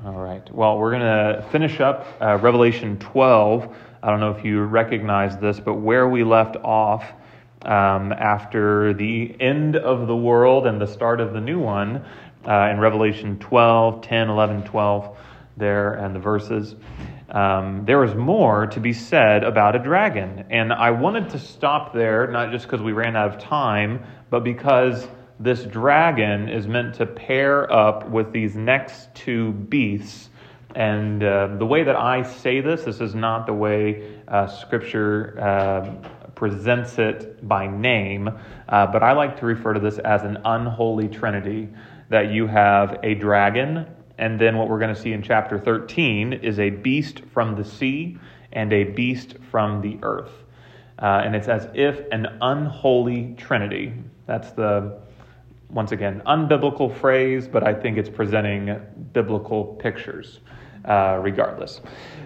All right. Well, we're going to finish up Revelation 12. I don't know if you recognize this, but where we left off after the end of the world and the start of the new one in Revelation 12, 10, 11, 12, there and the verses, there is more to be said about a dragon. And I wanted to stop there, not just because we ran out of time, but because this dragon is meant to pair up with these next two beasts. And the way that I say this is not the way Scripture presents it by name, but I like to refer to this as an unholy trinity, that you have a dragon, and then what we're going to see in chapter 13 is a beast from the sea and a beast from the earth. And it's as if an unholy trinity. That's the, once again, unbiblical phrase, but I think it's presenting biblical pictures regardless.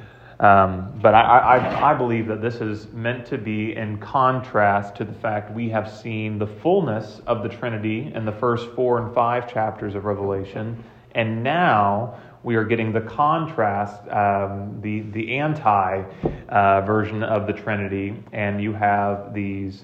But I believe that this is meant to be in contrast to the fact we have seen the fullness of the Trinity in the first 4 and 5 chapters of Revelation, and now we are getting the contrast, the anti version of the Trinity, and you have these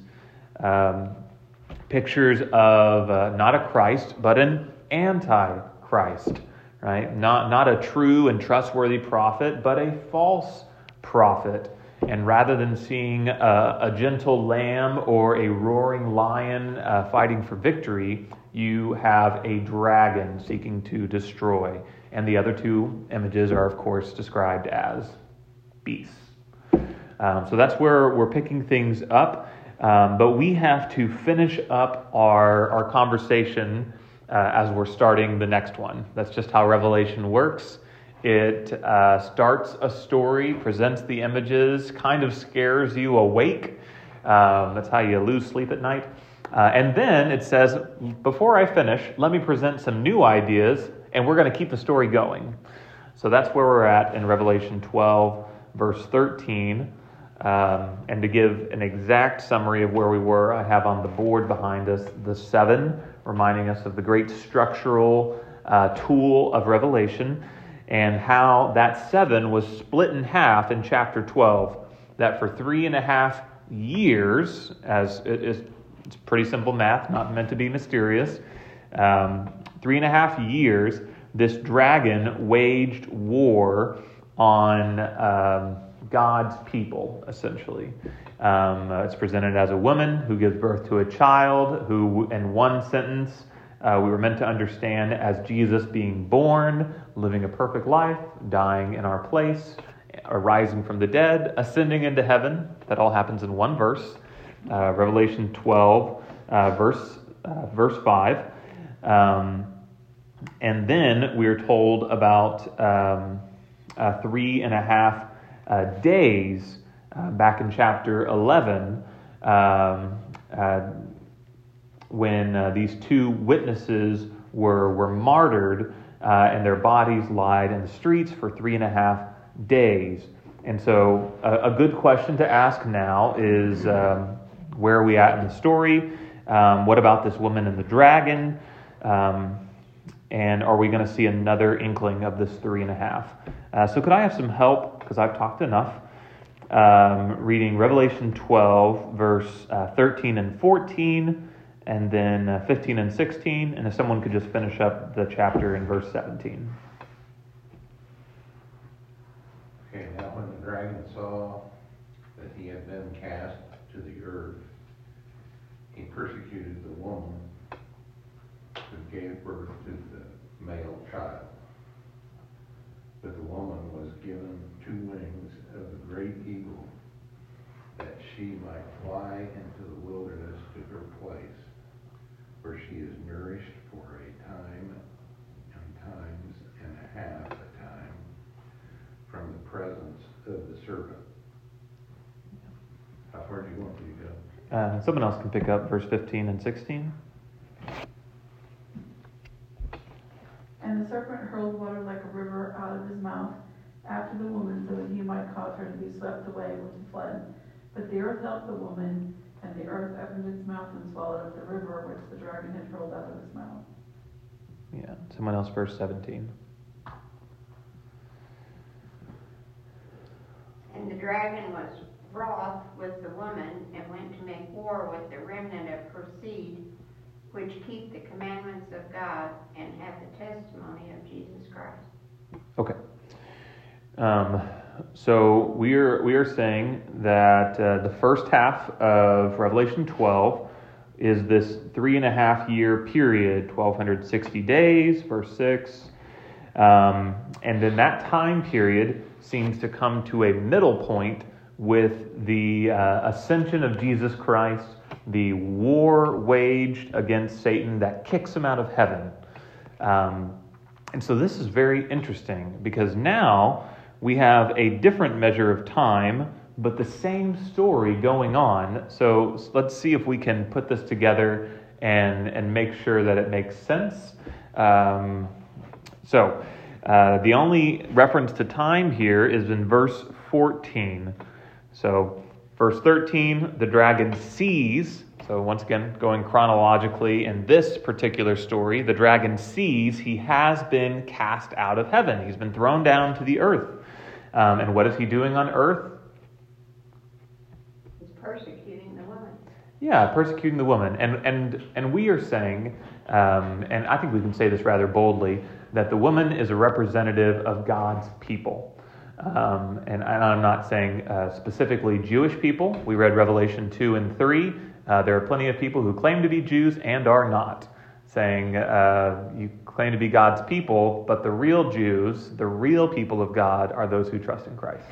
pictures of not a Christ, but an anti-Christ. Right? Not a true and trustworthy prophet, but a false prophet. And rather than seeing a gentle lamb or a roaring lion fighting for victory, you have a dragon seeking to destroy. And the other two images are, of course, described as beasts. So that's where we're picking things up. But we have to finish up our conversation as we're starting the next one. That's just how Revelation works. It starts a story, presents the images, kind of scares you awake. That's how you lose sleep at night. And then it says, before I finish, let me present some new ideas, and we're going to keep the story going. So that's where we're at in Revelation 12, verse 13. And to give an exact summary of where we were, I have on the board behind us the 7, reminding us of the great structural tool of Revelation, and how that 7 was split in half in chapter 12, that for 3.5 years, as it's pretty simple math, not meant to be mysterious, 3.5 years, this dragon waged war on God's people, essentially. It's presented as a woman who gives birth to a child who, in one sentence, we were meant to understand as Jesus being born, living a perfect life, dying in our place, arising from the dead, ascending into heaven. That all happens in one verse. Revelation 12, verse 5. And then we are told about 3.5 days back in chapter 11 when these two witnesses were martyred and their bodies lied in the streets for 3.5 days. And so a good question to ask now is where are we at in the story? What about this woman and the dragon? And are we going to see another inkling of this 3.5? So could I have some help, because I've talked enough, reading Revelation 12, verse 13 and 14, and then 15 and 16, and if someone could just finish up the chapter in verse 17. Okay, now when the dragon saw that he had been cast to the earth, he persecuted the woman who gave birth to the male child. But the woman was given 2 wings of the great eagle, that she might fly into the wilderness to her place, where she is nourished for a time and times and a half a time from the presence of the serpent. How far do you want me to go? Someone else can pick up verse 15 and 16. And the serpent hurled water like a river out of his mouth after the woman, so that he might cause her to be swept away with the flood. But the earth helped the woman, and the earth opened its mouth and swallowed up the river which the dragon had hurled out of his mouth. Yeah. Someone else, verse 17. dragon was wroth with the woman and went to make war with the remnant of her seed, which keep the commandments of God and have the testimony of Jesus Christ. Okay. So we are saying that the first half of Revelation 12 is this 3.5 year period, 1260 days, verse 6. And then that time period seems to come to a middle point with the ascension of Jesus Christ, the war waged against Satan that kicks him out of heaven. And so this is very interesting because now we have a different measure of time, but the same story going on. So let's see if we can put this together and make sure that it makes sense. The only reference to time here is in verse 14. So verse 13, the dragon sees. So once again, going chronologically in this particular story, the dragon sees he has been cast out of heaven. He's been thrown down to the earth. And what is he doing on earth? He's persecuting the woman. Yeah, persecuting the woman. And we are saying, and I think we can say this rather boldly, that the woman is a representative of God's people. And I'm not saying specifically Jewish people. We read Revelation 2 and 3. There are plenty of people who claim to be Jews and are not, saying you claim to be God's people, but the real Jews, the real people of God, are those who trust in Christ.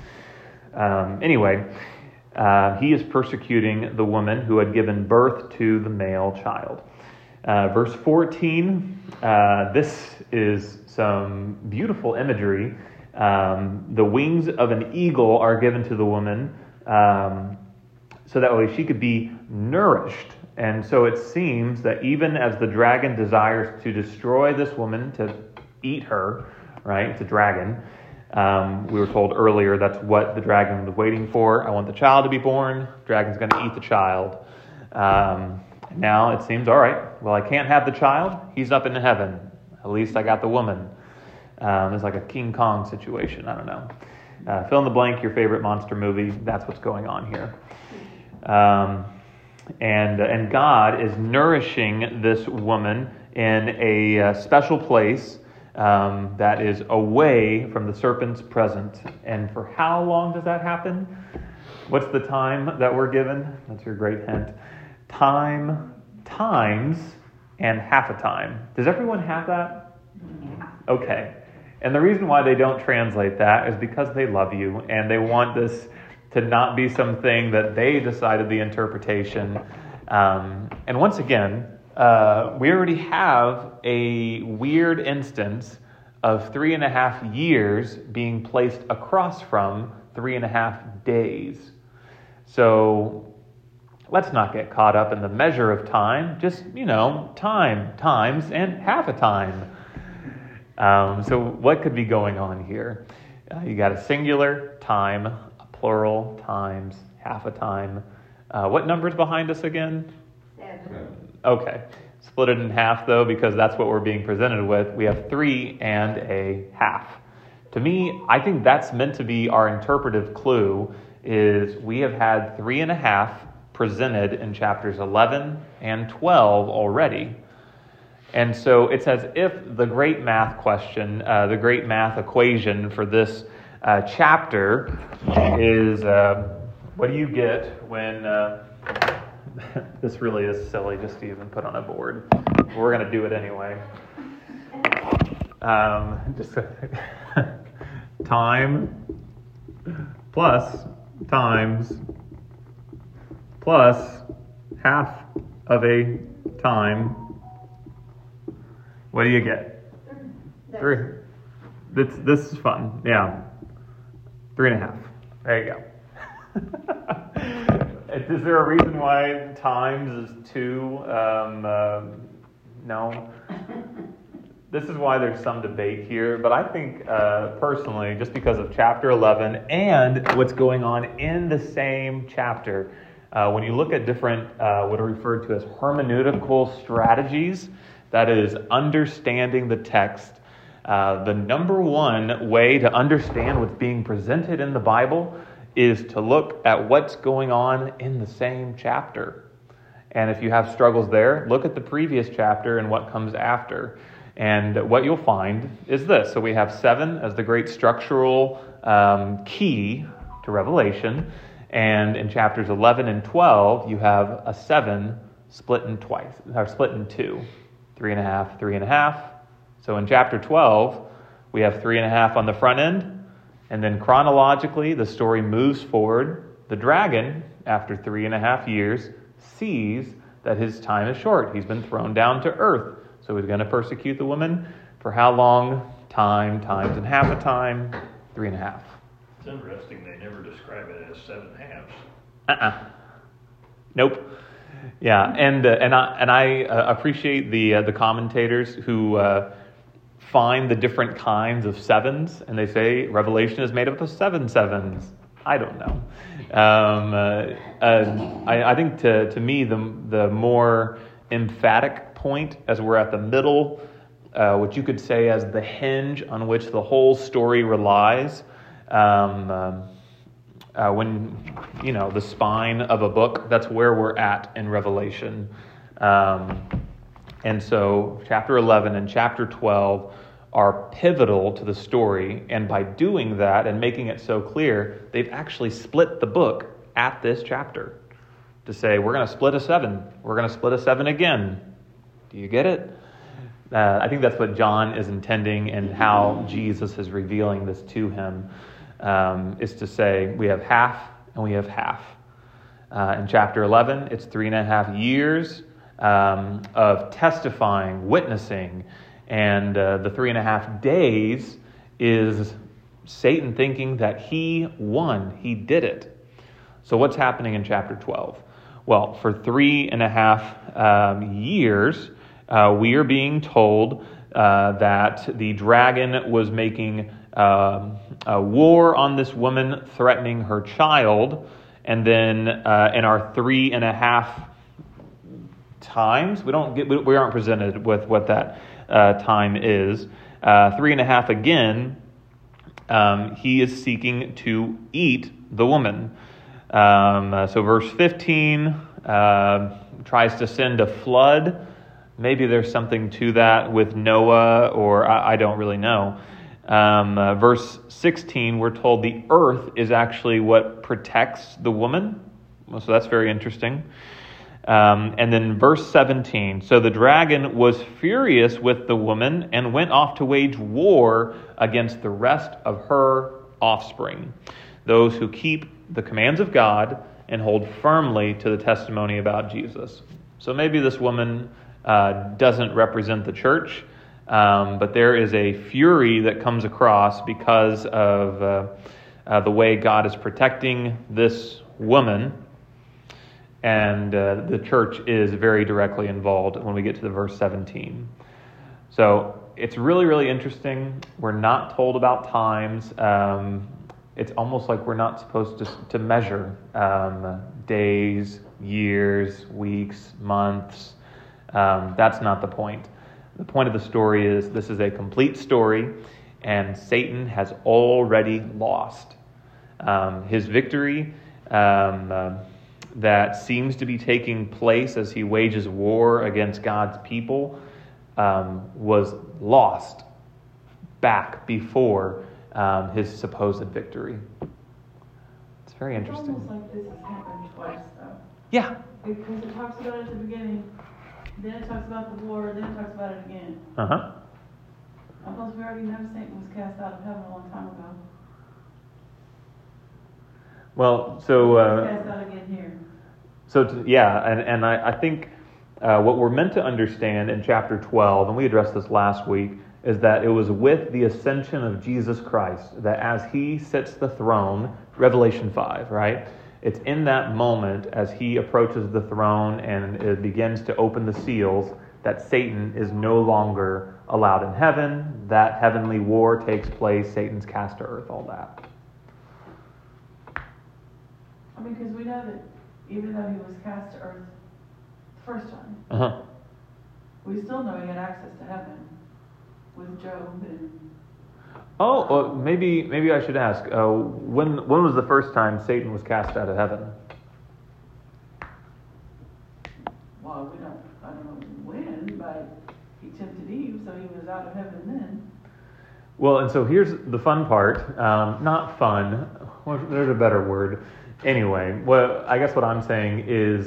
He is persecuting the woman who had given birth to the male child. Verse 14, this is some beautiful imagery. The wings of an eagle are given to the woman so that way she could be nourished. And so it seems that even as the dragon desires to destroy this woman, to eat her, right? It's a dragon. We were told earlier that's what the dragon was waiting for. I want the child to be born. Dragon's going to eat the child. Now it seems, all right, well, I can't have the child. He's up in heaven. At least I got the woman. It's like a King Kong situation. I don't know. Fill in the blank, your favorite monster movie. That's what's going on here. And God is nourishing this woman in a special place that is away from the serpent's presence. And for how long does that happen? What's the time that we're given? That's your great hint. Time, times, and half a time. Does everyone have that? Okay. And the reason why they don't translate that is because they love you and they want this to not be something that they decided the interpretation. And once again, we already have a weird instance of 3.5 years being placed across from 3.5 days. So let's not get caught up in the measure of time. Just, time, times, and half a time. So what could be going on here? You got a singular, time, a plural, times, half a time. What number's behind us again? 7. Okay. Split it in half, though, because that's what we're being presented with. We have 3 and a half. To me, I think that's meant to be our interpretive clue, is we have had 3.5 presented in chapters 11 and 12 already. And so it's as if the great math question, the great math equation for this chapter is, what do you get when, this really is silly just to even put on a board. We're going to do it anyway. Just time plus times plus half of a time. What do you get? 3. This is fun. Yeah. 3.5. There you go. Is there a reason why times is 2? No. This is why there's some debate here. But I think, personally, just because of chapter 11 and what's going on in the same chapter, when you look at different, what are referred to as hermeneutical strategies, that is understanding the text. The number one way to understand what's being presented in the Bible is to look at what's going on in the same chapter. And if you have struggles there, look at the previous chapter and what comes after. And what you'll find is this. So we have 7 as the great structural key to Revelation. And in chapters 11 and 12, you have a 7 split in 2. 3.5, 3.5. So in chapter 12, we have 3.5 on the front end. And then chronologically, the story moves forward. The dragon, after 3.5 years, sees that his time is short. He's been thrown down to earth. So he's going to persecute the woman for how long? Times and half a time, 3.5. It's interesting they never describe it as 7 halves. Nope. Yeah, and I appreciate the commentators who find the different kinds of 7s, and they say Revelation is made up of 7 sevens. I don't know. I think to me the more emphatic point, as we're at the middle, what you could say as the hinge on which the whole story relies, when the spine of a book, that's where we're at in Revelation. And so chapter 11 and chapter 12 are pivotal to the story, and by doing that and making it so clear, they've actually split the book at this chapter to say, we're going to split a 7. We're going to split a 7 again. Do you get it? I think that's what John is intending, and how Jesus is revealing this to him, is to say we have half and we have half. In chapter 11, it's 3.5 years of testifying, witnessing, and the 3.5 days is Satan thinking that he won, he did it. So what's happening in chapter 12? Well, for 3.5 years, we are being told that the dragon was making a war on this woman, threatening her child, and then in our 3.5 times, we aren't presented with what that time is. 3.5 again, he is seeking to eat the woman. So verse 15 tries to send a flood. Maybe there's something to that with Noah, or I don't really know. Verse 16, we're told the earth is actually what protects the woman. So that's very interesting. And then verse 17, so the dragon was furious with the woman and went off to wage war against the rest of her offspring, those who keep the commands of God and hold firmly to the testimony about Jesus. So maybe this woman doesn't represent the church, but there is a fury that comes across because of the way God is protecting this woman. And the church is very directly involved when we get to the verse 17. So it's really, really interesting. We're not told about times. It's almost like we're not supposed to measure days, years, weeks, months. That's not the point. The point of the story is this is a complete story, and Satan has already lost. His victory that seems to be taking place as he wages war against God's people was lost back before his supposed victory. It's very interesting. It's almost like this has happened twice, though. Yeah. Because it talks about it at the beginning, then it talks about the war, then it talks about it again. Almost we already know Satan was cast out of heaven a long time ago. Well, so Cast out again here. And I think what we're meant to understand in chapter 12, and we addressed this last week, is that it was with the ascension of Jesus Christ that as he sits the throne, Revelation 5, right? It's in that moment as he approaches the throne and it begins to open the seals that Satan is no longer allowed in heaven. That heavenly war takes place. Satan's cast to earth, all that. I mean, because we know that even though he was cast to earth the first time, we still know he had access to heaven with Job and Oh, well, maybe I should ask. When was the first time Satan was cast out of heaven? Well, I don't know when, but he tempted Eve, so he was out of heaven then. Well, and so here's the fun part. Not fun. Well, there's a better word. Anyway, I guess what I'm saying is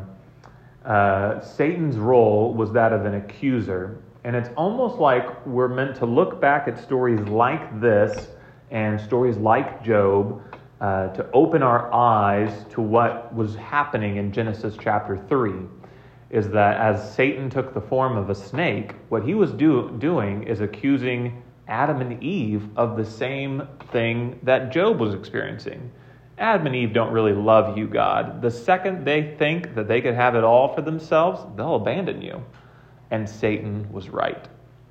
Satan's role was that of an accuser. And it's almost like we're meant to look back at stories like this and stories like Job to open our eyes to what was happening in Genesis chapter 3. Is that as Satan took the form of a snake, what he was doing is accusing Adam and Eve of the same thing that Job was experiencing. Adam and Eve don't really love you, God. The second they think that they could have it all for themselves, they'll abandon you. And Satan was right.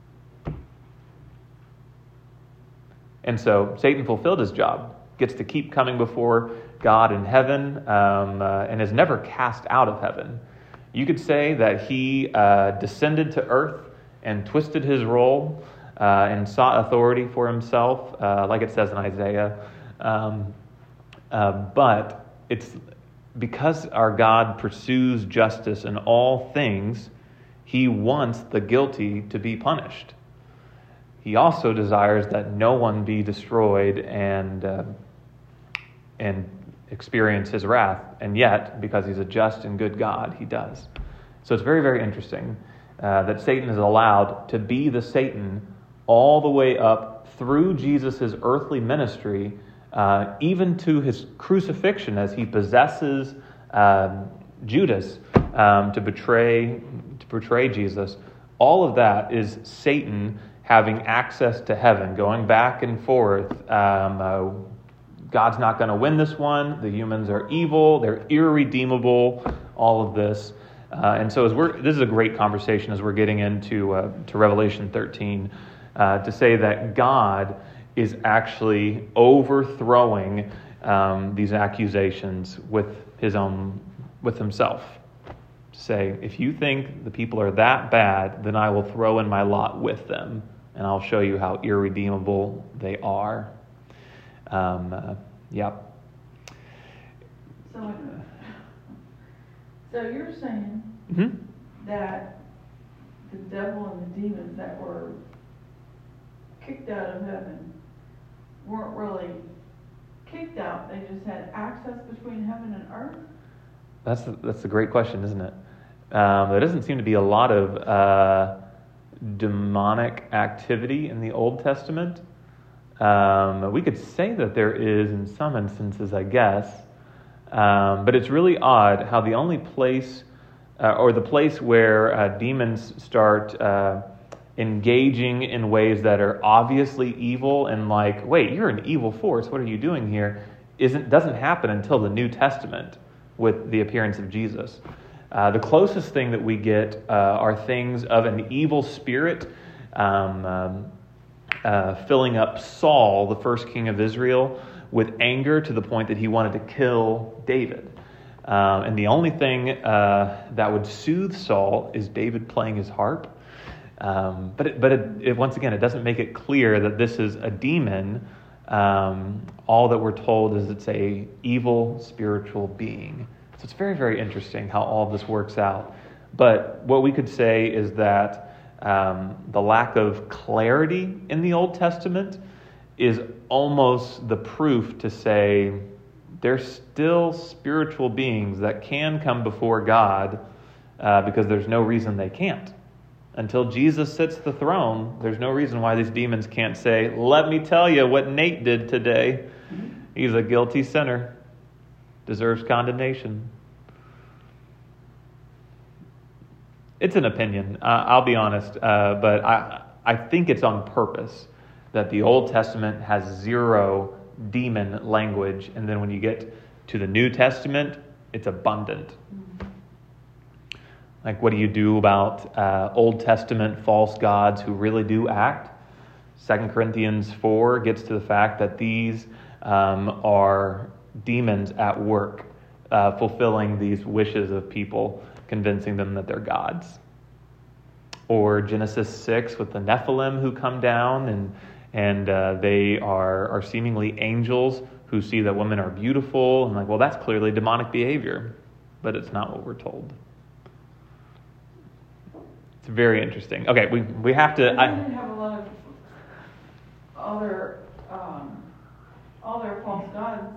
And so Satan fulfilled his job, gets to keep coming before God in heaven, and is never cast out of heaven. You could say that he descended to earth and twisted his role and sought authority for himself, like it says in Isaiah. But it's because our God pursues justice in all things, he wants the guilty to be punished. He also desires that no one be destroyed and experience his wrath. And yet, because he's a just and good God, he does. So it's very, very interesting that Satan is allowed to be the Satan all the way up through Jesus' earthly ministry, even to his crucifixion as he possesses Judas to betray Jesus. All of that is Satan having access to heaven, going back and forth. God's not going to win this one. The humans are evil. They're irredeemable. All of this. And so this is a great conversation as we're getting into to Revelation 13 to say that God is actually overthrowing these accusations with himself. Say, if you think the people are that bad, then I will throw in my lot with them, and I'll show you how irredeemable they are. Yep. So you're saying that the devil and the demons that were kicked out of heaven weren't really kicked out, they just had access between heaven and earth? That's a great question, isn't it? There doesn't seem to be a lot of demonic activity in the Old Testament. We could say that there is in some instances, I guess, but it's really odd how the only place, or the place where demons start engaging in ways that are obviously evil and like, wait, you're an evil force, what are you doing here, doesn't happen until the New Testament with the appearance of Jesus. The closest thing that we get are things of an evil spirit filling up Saul, the first king of Israel, with anger to the point that he wanted to kill David. And the only thing that would soothe Saul is David playing his harp. But it once again, it doesn't make it clear that this is a demon. All that we're told is it's a evil spiritual being. So it's very, very interesting how all of this works out. But what we could say is that the lack of clarity in the Old Testament is almost the proof to say there's still spiritual beings that can come before God because there's no reason they can't. Until Jesus sits the throne, there's no reason why these demons can't say, let me tell you what Nate did today. He's a guilty sinner. Deserves condemnation. It's an opinion, I'll be honest, but I think it's on purpose that the Old Testament has zero demon language, and then when you get to the New Testament, it's abundant. Like, what do you do about Old Testament false gods who really do act? 2 Corinthians 4 gets to the fact that these are demons at work, fulfilling these wishes of people, convincing them that they're gods. Or Genesis 6 with the Nephilim who come down And they are seemingly angels who see that women are beautiful, and like, well, that's clearly demonic behavior. But it's not what we're told. It's very interesting. Okay, we have to... They didn't have a lot of other, all their false gods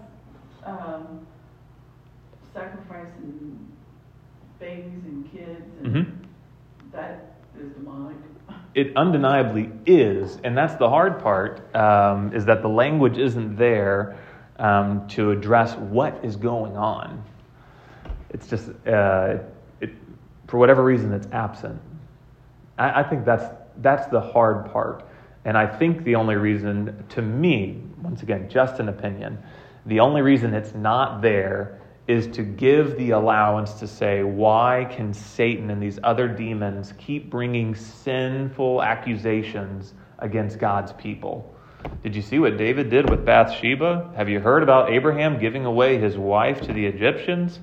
sacrificing babies and kids, and that is demonic. It undeniably is, and that's the hard part, is that the language isn't there to address what is going on. It's just, for whatever reason, it's absent. I think that's the hard part. And I think the only reason, to me, once again, just an opinion, the only reason it's not there is to give the allowance to say, why can Satan and these other demons keep bringing sinful accusations against God's people? Did you see what David did with Bathsheba? Have you heard about Abraham giving away his wife to the Egyptians?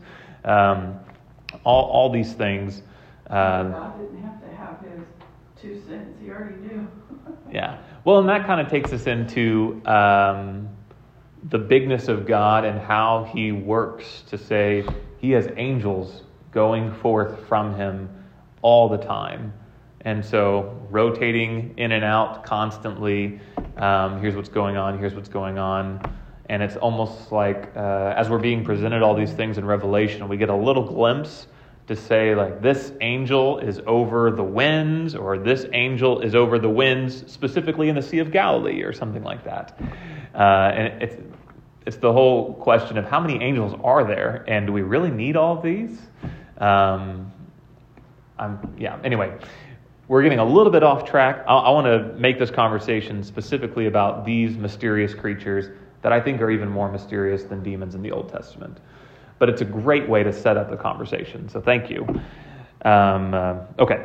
All these things. God didn't have to have his 2 cents. He already knew. Yeah. Well, and that kind of takes us into the bigness of God and how he works to say he has angels going forth from him all the time. And so rotating in and out constantly, here's what's going on, here's what's going on. And it's almost like as we're being presented all these things in Revelation, we get a little glimpse to say, like, this angel is over the winds, or this angel is over the winds specifically in the Sea of Galilee, or something like that. And it's the whole question of how many angels are there, and do we really need all of these? Anyway, we're getting a little bit off track. I want to make this conversation specifically about these mysterious creatures that I think are even more mysterious than demons in the Old Testament. But it's a great way to set up the conversation, so thank you. Okay.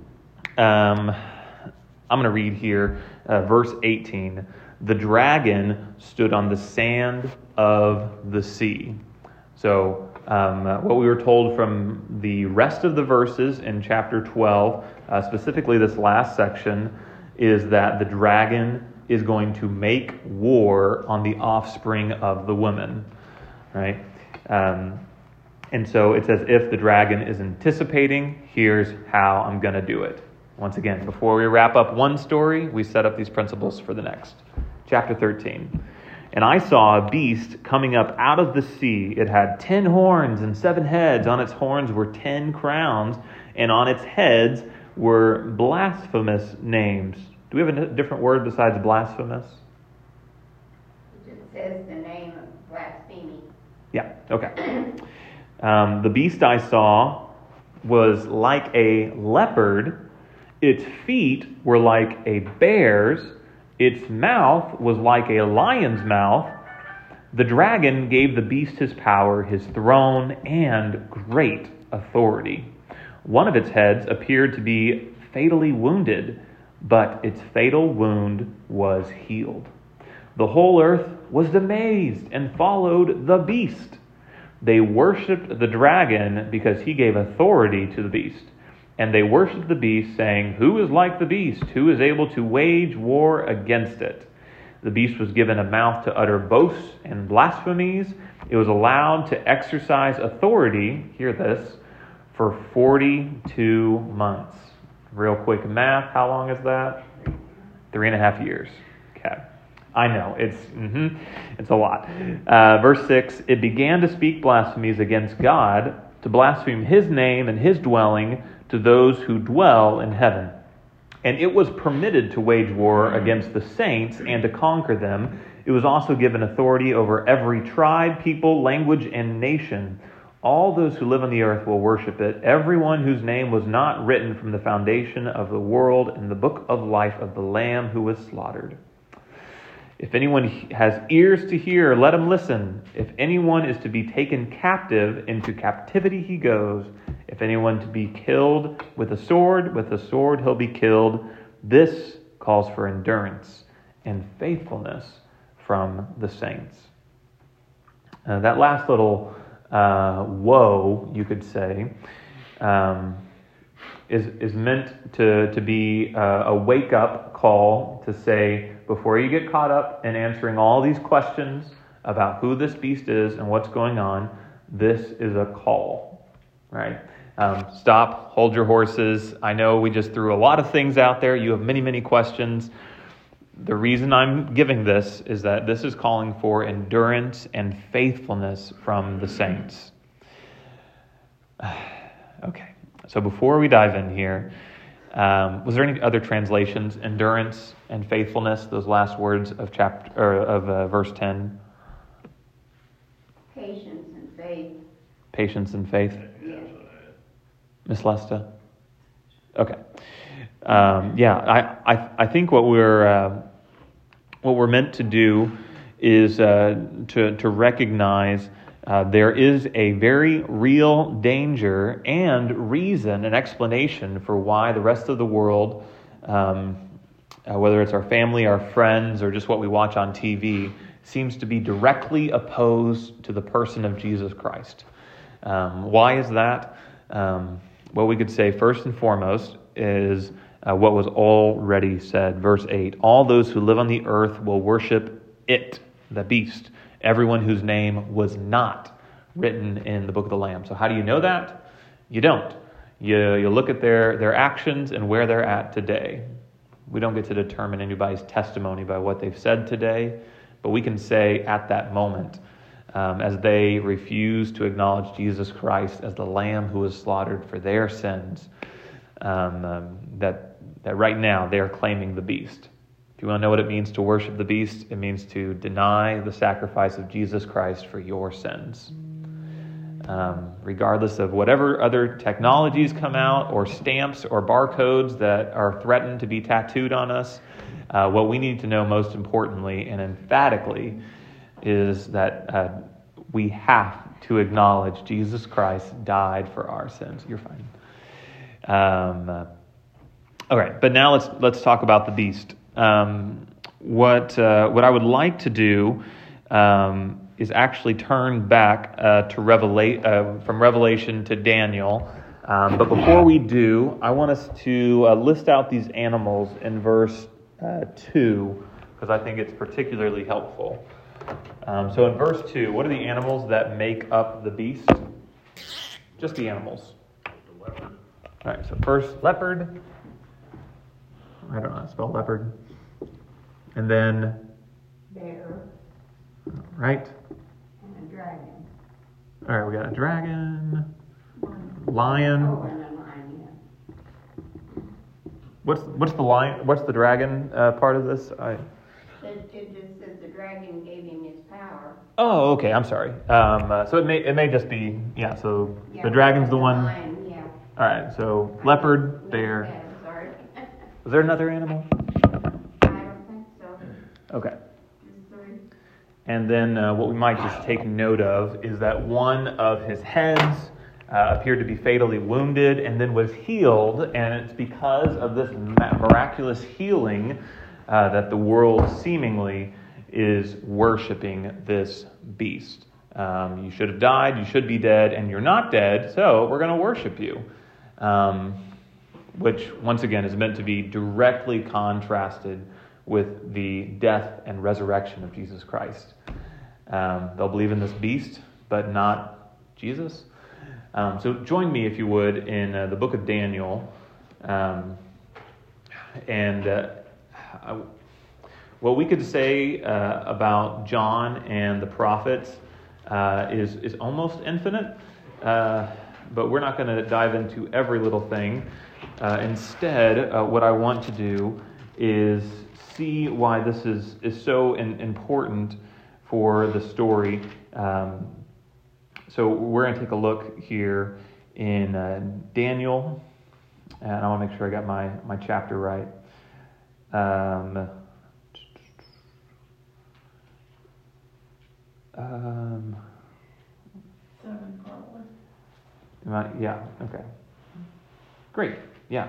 I'm going to read here verse 18. The dragon stood on the sand of the sea. So what we were told from the rest of the verses in chapter 12, specifically this last section, is that the dragon is going to make war on the offspring of the woman, right? And so it's as if the dragon is anticipating, here's how I'm going to do it. Once again, before we wrap up one story, we set up these principles for the next. Chapter 13. And I saw a beast coming up out of the sea. It had 10 horns and 7 heads. On its horns were 10 crowns, and on its heads were blasphemous names. Do we have a different word besides blasphemous? It just says the name of blasphemy. Yeah, okay. The beast I saw was like a leopard. Its feet were like a bear's. Its mouth was like a lion's mouth. The dragon gave the beast his power, his throne, and great authority. One of its heads appeared to be fatally wounded, but its fatal wound was healed. The whole earth was amazed and followed the beast. They worshipped the dragon because he gave authority to the beast. And they worshipped the beast, saying, "Who is like the beast? Who is able to wage war against it?" The beast was given a mouth to utter boasts and blasphemies. It was allowed to exercise authority, hear this, for 42 months. Real quick math, how long is that? 3.5 years. Okay. I know, it's a lot. Verse 6, it began to speak blasphemies against God, to blaspheme his name and his dwelling to those who dwell in heaven. And it was permitted to wage war against the saints and to conquer them. It was also given authority over every tribe, people, language, and nation. All those who live on the earth will worship it, everyone whose name was not written from the foundation of the world in the book of life of the Lamb who was slaughtered. If anyone has ears to hear, let him listen. If anyone is to be taken captive, into captivity he goes. If anyone to be killed with a sword he'll be killed. This calls for endurance and faithfulness from the saints. That last little woe, you could say, is meant to be a wake-up call to say, before you get caught up in answering all these questions about who this beast is and what's going on, this is a call, right? Stop, hold your horses. I know we just threw a lot of things out there. You have many, many questions. The reason I'm giving this is that this is calling for endurance and faithfulness from the saints. Okay, so before we dive in here, was there any other translations? Endurance and faithfulness, those last words of verse 10. Patience and faith. Patience and faith. Yes. Miss Lesta? Okay. I think what we're meant to do is to recognize there is a very real danger and reason and explanation for why the rest of the world, whether it's our family, our friends, or just what we watch on TV, seems to be directly opposed to the person of Jesus Christ. Why is that? What we could say first and foremost is what was already said. Verse 8, all those who live on the earth will worship it, the beast, everyone whose name was not written in the book of the Lamb. So how do you know that? You don't. You look at their actions and where they're at today. We don't get to determine anybody's testimony by what they've said today, but we can say at that moment, as they refuse to acknowledge Jesus Christ as the Lamb who was slaughtered for their sins, that right now they are claiming the beast. If you want to know what it means to worship the beast, it means to deny the sacrifice of Jesus Christ for your sins. Regardless of whatever other technologies come out, or stamps or barcodes that are threatened to be tattooed on us, what we need to know most importantly and emphatically is that we have to acknowledge Jesus Christ died for our sins. You're fine. All right, but now let's talk about the beast. What I would like to do is actually turn back to from Revelation to Daniel. But before we do, I want us to list out these animals in verse 2, because I think it's particularly helpful. So in verse 2, what are the animals that make up the beast? Just the animals. The leopard. All right, so first, leopard. I don't know how to spell leopard. And then, Bear right? and a dragon. All right, we got a dragon, Oh, lion. and a lion, yeah. What's the lion? What's the dragon part of this? It just says the dragon gave him his power. Oh, okay. I'm sorry. So it may just be So Yeah, the dragon's the one. Lion, yeah. All right. So leopard, bear. Yeah, sorry. Was there another animal? I don't think so. Okay. Just three. And then what we might just take note of is that one of his heads appeared to be fatally wounded and then was healed, and it's because of this miraculous healing that the world seemingly is worshiping this beast. You should have died, you should be dead, and you're not dead, so we're going to worship you. Which, once again, is meant to be directly contrasted with the death and resurrection of Jesus Christ. They'll believe in this beast, but not Jesus. So join me, if you would, in the book of Daniel. What we could say about John and the prophets is almost infinite, but we're not going to dive into every little thing. Instead, what I want to do is see why this is so important for the story. So we're going to take a look here in Daniel, and I want to make sure I got my chapter right. 7 probably. Yeah, okay. Great, yeah.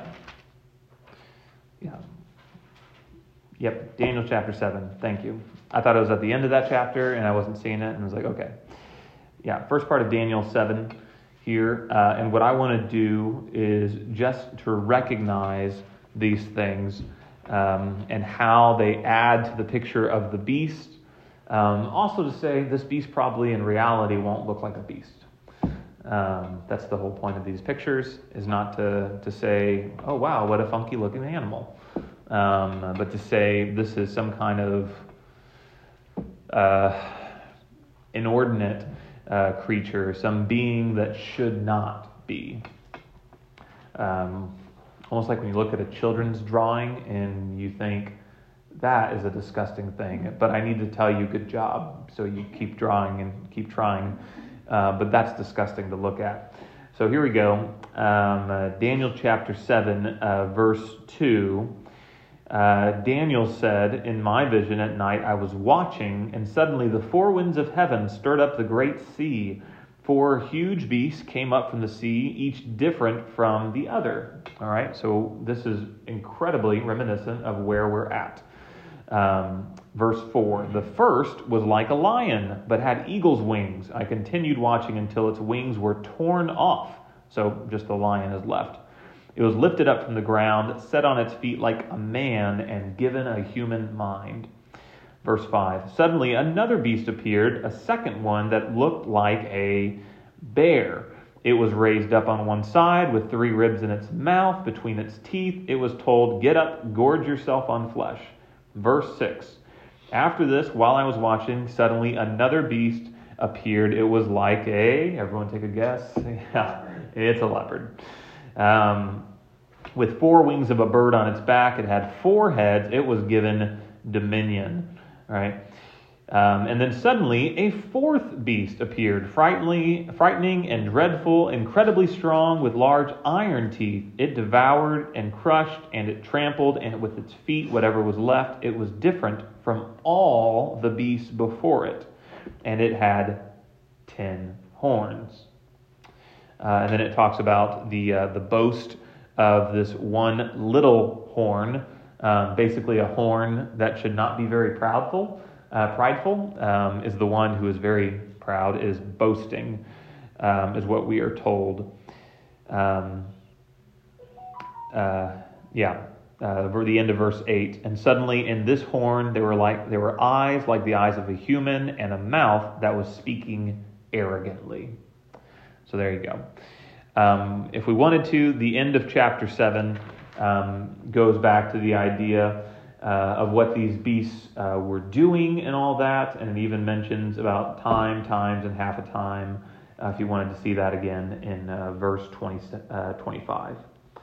Yep, Daniel chapter 7, thank you. I thought it was at the end of that chapter, and I wasn't seeing it, and I was like, okay. Yeah, first part of Daniel 7. here. And what I want to do is just to recognize these things and how they add to the picture of the beast. Also to say this beast probably in reality won't look like a beast. That's the whole point of these pictures, is not to say, oh wow, what a funky looking animal. But to say this is some kind of inordinate creature, some being that should not be. Almost like when you look at a children's drawing and you think, that is a disgusting thing, but I need to tell you good job, so you keep drawing and keep trying, but that's disgusting to look at. So here we go, Daniel chapter 7, verse 2. Daniel said, in my vision at night I was watching, and suddenly the four winds of heaven stirred up the great sea. 4 huge beasts came up from the sea, each different from the other. All right, so this is incredibly reminiscent of where we're at. Verse 4, the first was like a lion, but had eagle's wings. I continued watching until its wings were torn off, so just the lion is left. It was lifted up from the ground, set on its feet like a man, and given a human mind. Verse 5, suddenly another beast appeared, a second one that looked like a bear. It was raised up on one side with 3 ribs in its mouth. Between its teeth it was told, get up, gorge yourself on flesh. Verse 6, after this, while I was watching, suddenly another beast appeared. It was like everyone take a guess? Yeah, it's a leopard. With 4 wings of a bird on its back. It had 4 heads. It was given dominion. All right. And then suddenly a 4th beast appeared, frightening and dreadful, incredibly strong, with large iron teeth. It devoured and crushed, and it trampled, and with its feet whatever was left. It was different from all the beasts before it, and it had 10 horns. And then it talks about the boast of this one little horn, basically a horn that should not be very prideful, is the one who is very proud, is boasting, is what we are told. The end of verse 8. And suddenly in this horn there were eyes like the eyes of a human, and a mouth that was speaking arrogantly. So there you go. If we wanted to, the end of chapter 7 goes back to the idea of what these beasts were doing and all that, and it even mentions about times, and half a time, if you wanted to see that again in verse 25.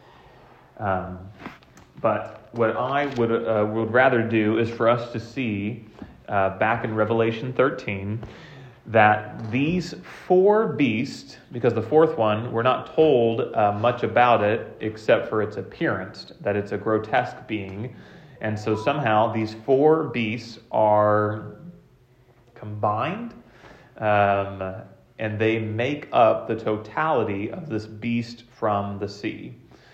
But what I would rather do is for us to see back in Revelation 13 that these 4 beasts, because the 4th one, we're not told much about it except for its appearance, that it's a grotesque being. And so somehow these 4 beasts are combined, and they make up the totality of this beast from the sea.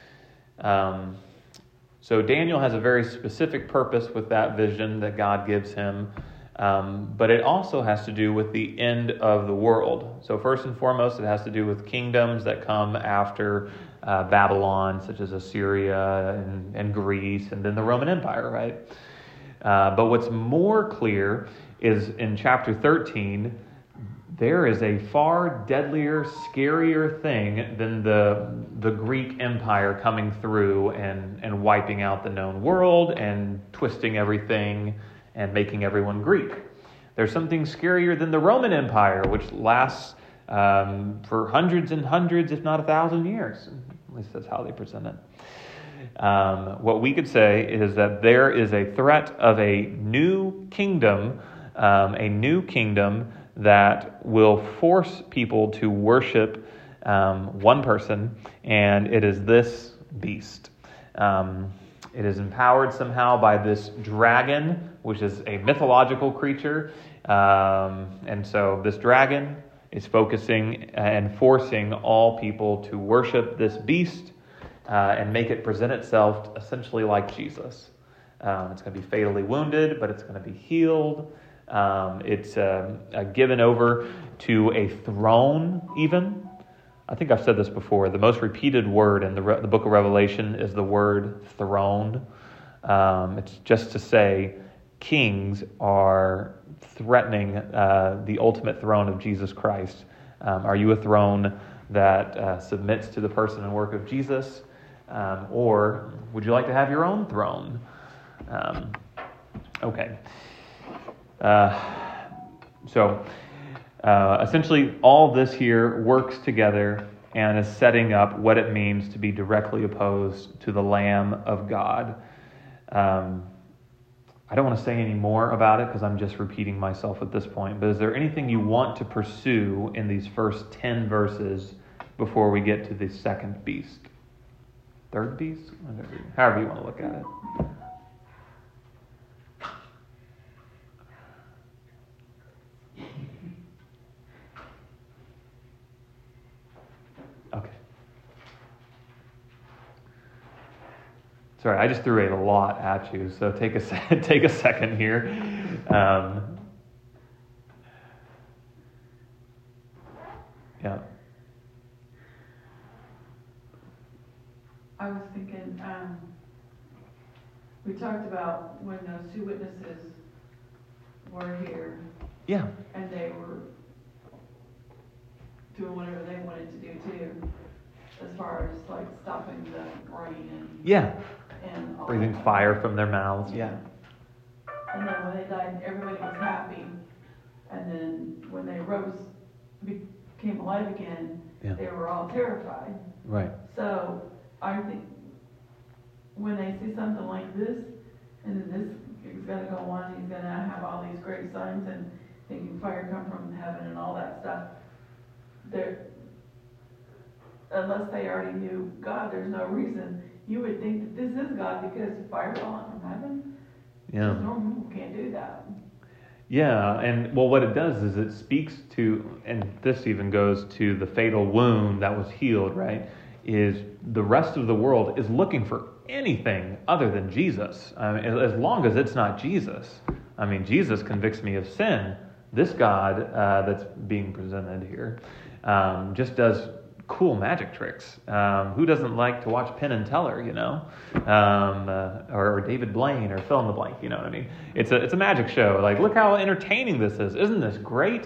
So Daniel has a very specific purpose with that vision that God gives him. But it also has to do with the end of the world. So first and foremost, it has to do with kingdoms that come after Babylon, such as Assyria and Greece, and then the Roman Empire, right? But what's more clear is in chapter 13, there is a far deadlier, scarier thing than the Greek Empire coming through and wiping out the known world and twisting everything and making everyone Greek. There's something scarier than the Roman Empire, which lasts for hundreds and hundreds, if not 1,000 years. At least that's how they present it. What we could say is that there is a threat of a new kingdom that will force people to worship one person, and it is this beast. It is empowered somehow by this dragon, which is a mythological creature. And so this dragon is focusing and forcing all people to worship this beast and make it present itself essentially like Jesus. It's going to be fatally wounded, but it's going to be healed. It's given over to a throne even. I think I've said this before, the most repeated word in the book of Revelation is the word throne. It's just to say kings are threatening the ultimate throne of Jesus Christ. Are you a throne that submits to the person and work of Jesus? Or would you like to have your own throne? Okay. So essentially all this here works together and is setting up what it means to be directly opposed to the Lamb of God. I don't want to say any more about it because I'm just repeating myself at this point, but is there anything you want to pursue in these first 10 verses before we get to the second beast? Third beast? However you want to look at it. Okay. Sorry, I just threw a lot at you, so take a second here. Yeah. I was thinking, we talked about when those two witnesses were here Yeah. and they were doing whatever they wanted to do too, as far as like stopping the rain and all Breathing that. fire from their mouths. Yeah. And then when they died, everybody was happy. And then when they became alive again, they were all terrified. Right. So I think when they see something like this, and then this is going to go on, he's going to have all these great signs and thinking fire come from heaven and all that stuff. Unless they already knew God, there's no reason you would think that this is God because fire falling from heaven. Yeah. Because normal people can't do that. Yeah, and well, what it does is it speaks to, and this even goes to the fatal wound that was healed, right? Is the rest of the world is looking for anything other than Jesus. I mean, as long as it's not Jesus. I mean, Jesus convicts me of sin. This God that's being presented here just does cool magic tricks. Who doesn't like to watch Penn and Teller, you know, or David Blaine, or fill in the blank, you know what I mean? It's a magic show. Like, look how entertaining this is. Isn't this great?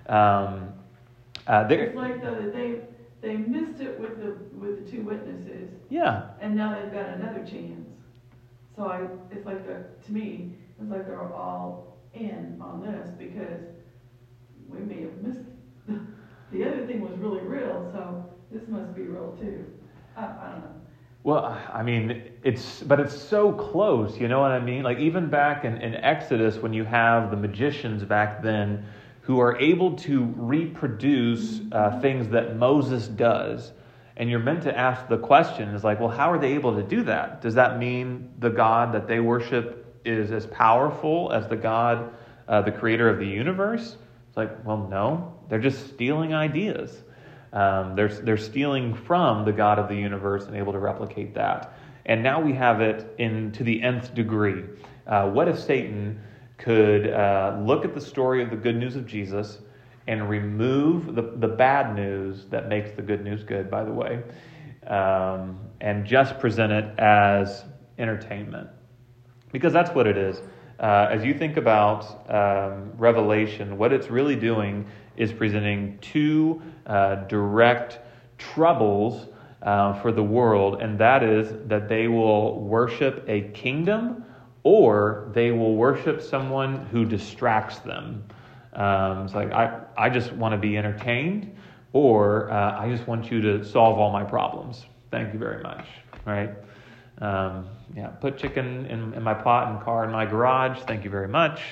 It's like though that they missed it with the two witnesses. Yeah. And now they've got another chance. So it's like to me, it's like they're all in on this because we may have missed the other thing was really real, so this must be real too. I don't know. Well, I mean, it's so close, you know what I mean? Like even back in Exodus, when you have the magicians back then who are able to reproduce things that Moses does, and you're meant to ask the question, is like, well, how are they able to do that? Does that mean the God that they worship is as powerful as the God, the creator of the universe? It's like, well, no, they're just stealing ideas. They're stealing from the God of the universe and able to replicate that. And now we have it to the nth degree. What if Satan could look at the story of the good news of Jesus and remove the bad news that makes the good news good, by the way, and just present it as entertainment? Because that's what it is. As you think about Revelation, what it's really doing is presenting two direct troubles for the world, and that is that they will worship a kingdom or they will worship someone who distracts them. It's like, I just want to be entertained, or I just want you to solve all my problems. Thank you very much. Right? Put chicken in my pot and car in my garage. Thank you very much.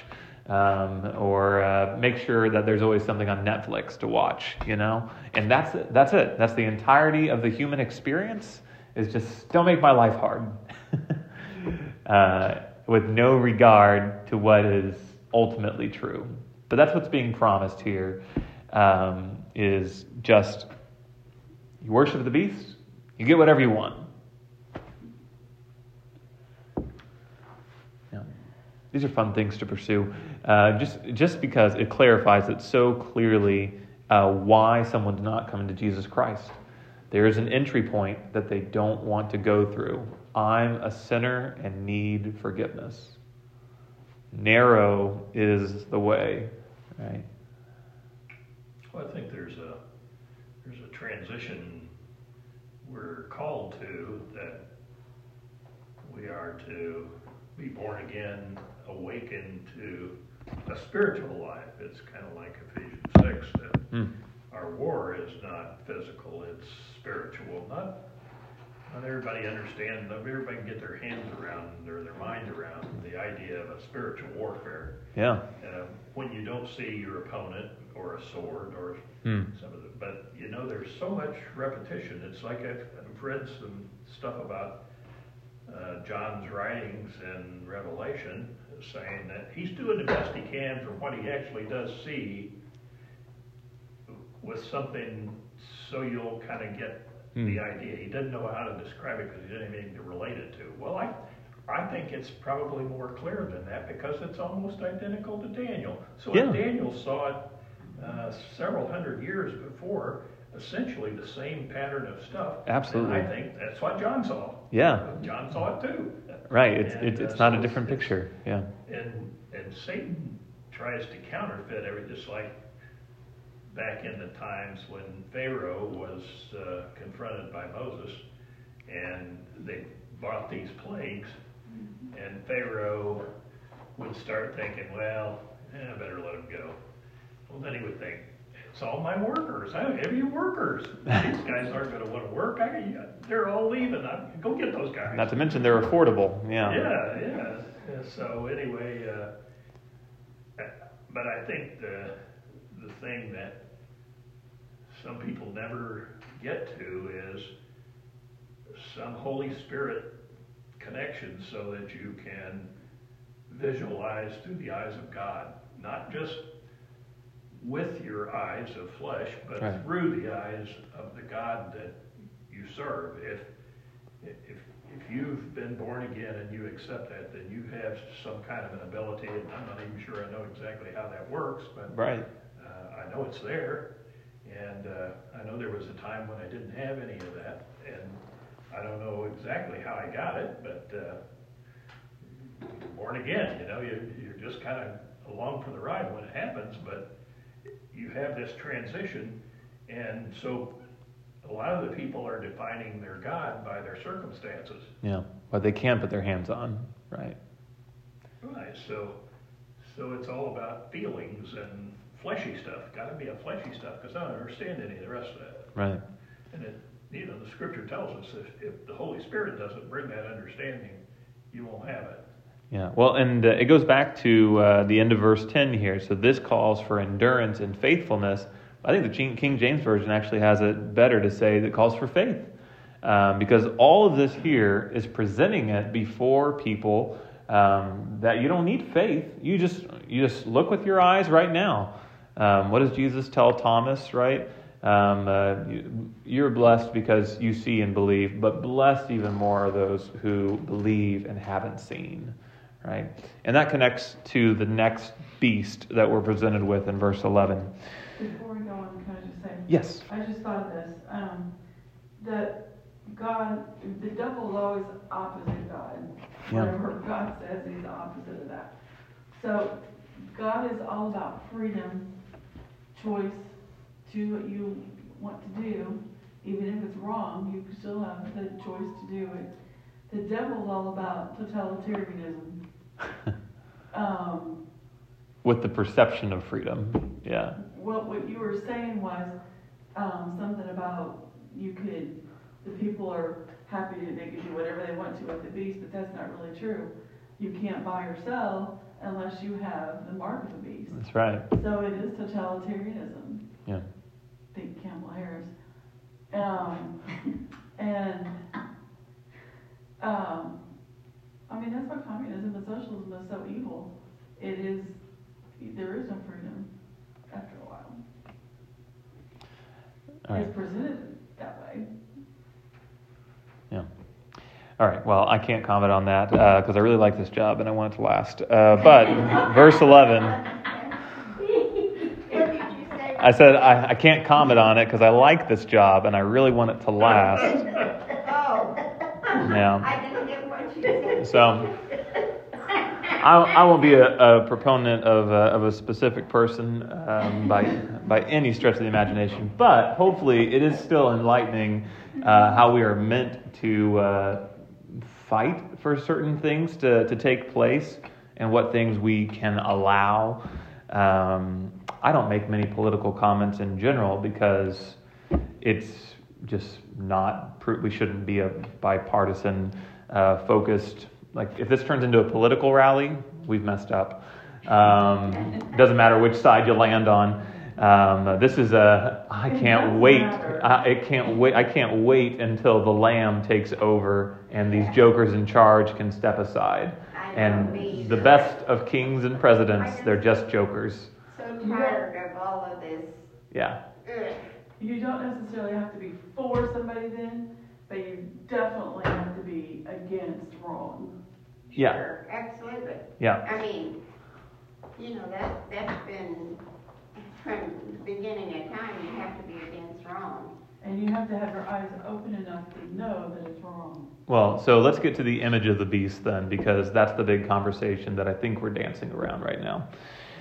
Or make sure that there's always something on Netflix to watch, you know? And that's it. That's the entirety of the human experience, is just don't make my life hard. With no regard to what is ultimately true. But that's what's being promised here, is just you worship the beast, you get whatever you want. These are fun things to pursue, just because it clarifies it so clearly why someone did not come into Jesus Christ. There is an entry point that they don't want to go through. I'm a sinner and need forgiveness. Narrow is the way, right? Well, I think there's a transition we're called to, that we are to be born again, awaken to a spiritual life. It's kind of like Ephesians 6, that our war is not physical, it's spiritual. Not everybody understands, not everybody can get their hands around or their mind around the idea of a spiritual warfare. Yeah. When you don't see your opponent or a sword or some of the, but there's so much repetition. It's like I've read some stuff about John's writings in Revelation, saying that he's doing the best he can from what he actually does see with something, so you'll kind of get the idea. He didn't know how to describe it because he didn't have anything to relate it to. Well, I think it's probably more clear than that, because it's almost identical to Daniel. So if Daniel saw it several hundred years before, essentially the same pattern of stuff. Absolutely. And I think that's what John saw. Yeah. John saw it too. Right. It's not a different picture. Yeah. And Satan tries to counterfeit everything, just like back in the times when Pharaoh was confronted by Moses, and they brought these plagues, and Pharaoh would start thinking, well, I better let him go. Well, then he would think, it's all my workers. I have you workers. These guys aren't going to want to work. They're all leaving. Go get those guys. Not to mention they're affordable. Yeah. Yeah. So anyway, but I think the thing that some people never get to is some Holy Spirit connection, so that you can visualize through the eyes of God, not just with your eyes of flesh, but through the eyes of the God that you serve. If you've been born again and you accept that, then you have some kind of an ability, and I'm not even sure I know exactly how that works, but I know it's there. And I know there was a time when I didn't have any of that, and I don't know exactly how I got it, but born again, you're just kind of along for the ride when it happens, but you have this transition, and so a lot of the people are defining their God by their circumstances. Yeah, what they can't put their hands on, right? Right, so it's all about feelings and fleshy stuff. Got to be a fleshy stuff, because I don't understand any of the rest of that. Right. And the Scripture tells us if the Holy Spirit doesn't bring that understanding, you won't have it. Yeah. Well, and it goes back to the end of verse 10 here. So this calls for endurance and faithfulness. I think the King James Version actually has it better to say that calls for faith, because all of this here is presenting it before people that you don't need faith. You just look with your eyes right now. What does Jesus tell Thomas, right? You're blessed because you see and believe, but blessed even more are those who believe and haven't seen, right? And that connects to the next beast that we're presented with in verse 11. Before we go on, can I just say? Yes. I just thought of this, that God, the devil is always opposite God. Yeah. Whatever God says, he's the opposite of that. So God is all about freedom, choice, do what you want to do. Even if it's wrong, you still have the choice to do it. The devil's all about totalitarianism. With the perception of freedom. Yeah. Well, what you were saying was something about the people are happy they can do whatever they want to at the beast, but that's not really true. You can't buy or sell unless you have the mark of the beast. That's right. So it is totalitarianism. Yeah. Think Kamala Harris. That's why communism and socialism is so evil. There is no freedom after a while. All right. It's presented that way. Yeah. All right. Well, I can't comment on that because I really like this job and I want it to last. But verse 11. What did you say I said, I can't comment on it because I like this job and I really want it to last. Oh. Yeah. I didn't get what you said. So I won't be a proponent of a specific person by any stretch of the imagination, but hopefully it is still enlightening how we are meant to fight for certain things to take place and what things we can allow. I don't make many political comments in general because it's just not, we shouldn't be a bipartisan focused. Like if this turns into a political rally, we've messed up. Doesn't matter which side you land on. This is I can't wait. I can't wait until the Lamb takes over and these jokers in charge can step aside. And the best of kings and presidents, they're just jokers. So tired of all of this. Yeah. Ugh. You don't necessarily have to be for somebody then, but you definitely have to be against wrong. Yeah. Sure, absolutely. Yeah. I mean, that's been from the beginning of time. You have to be against wrong. And you have to have your eyes open enough to know that it's wrong. Well, so let's get to the image of the beast then, because that's the big conversation that I think we're dancing around right now.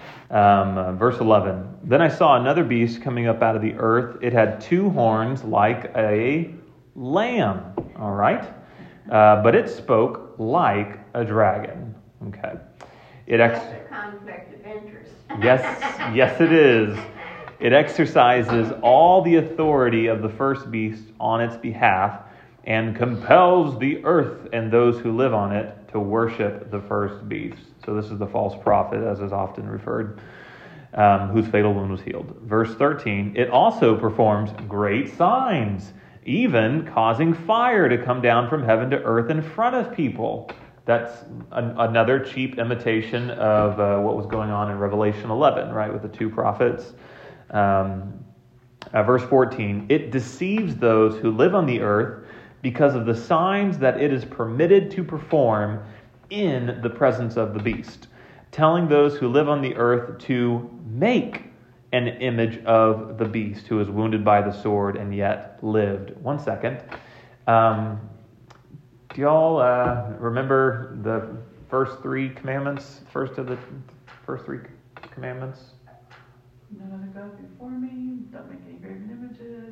Verse 11. Then I saw another beast coming up out of the earth. It had 2 horns like a lamb. All right. But it spoke like a dragon. Okay. That's a conflict of interest. Yes, it is. It exercises all the authority of the first beast on its behalf and compels the earth and those who live on it to worship the first beast. So this is the false prophet, as is often referred, whose fatal wound was healed. Verse 13, it also performs great signs, even causing fire to come down from heaven to earth in front of people. That's another cheap imitation of what was going on in Revelation 11, right, with the 2 prophets. Verse 14, it deceives those who live on the earth because of the signs that it is permitted to perform in the presence of the beast, telling those who live on the earth to make an image of the beast who was wounded by the sword and yet lived. 1 second. Do y'all remember the first 3 commandments? First 3 commandments? None of the gods before me. Don't make any graven images.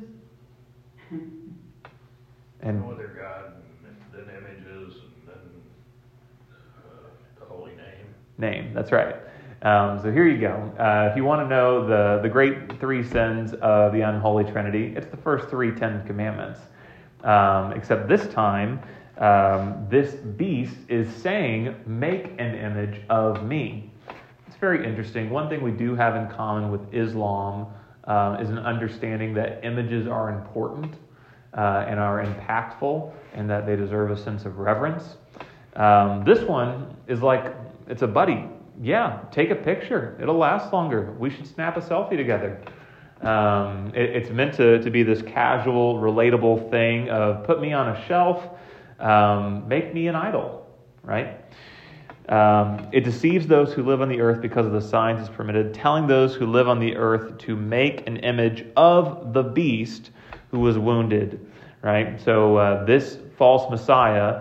And No other God, and then images, and then the holy name. That's right. So here you go. If you want to know the great 3 sins of the unholy Trinity, it's the first 3 Ten Commandments. Except this time, this beast is saying, make an image of me. It's very interesting. One thing we do have in common with Islam is an understanding that images are important and are impactful and that they deserve a sense of reverence. This one is like, it's a buddy. Yeah, take a picture. It'll last longer. We should snap a selfie together. It's meant to be this casual, relatable thing of put me on a shelf, make me an idol, right? It deceives those who live on the earth because of the signs it's permitted, telling those who live on the earth to make an image of the beast who was wounded, right? So this false Messiah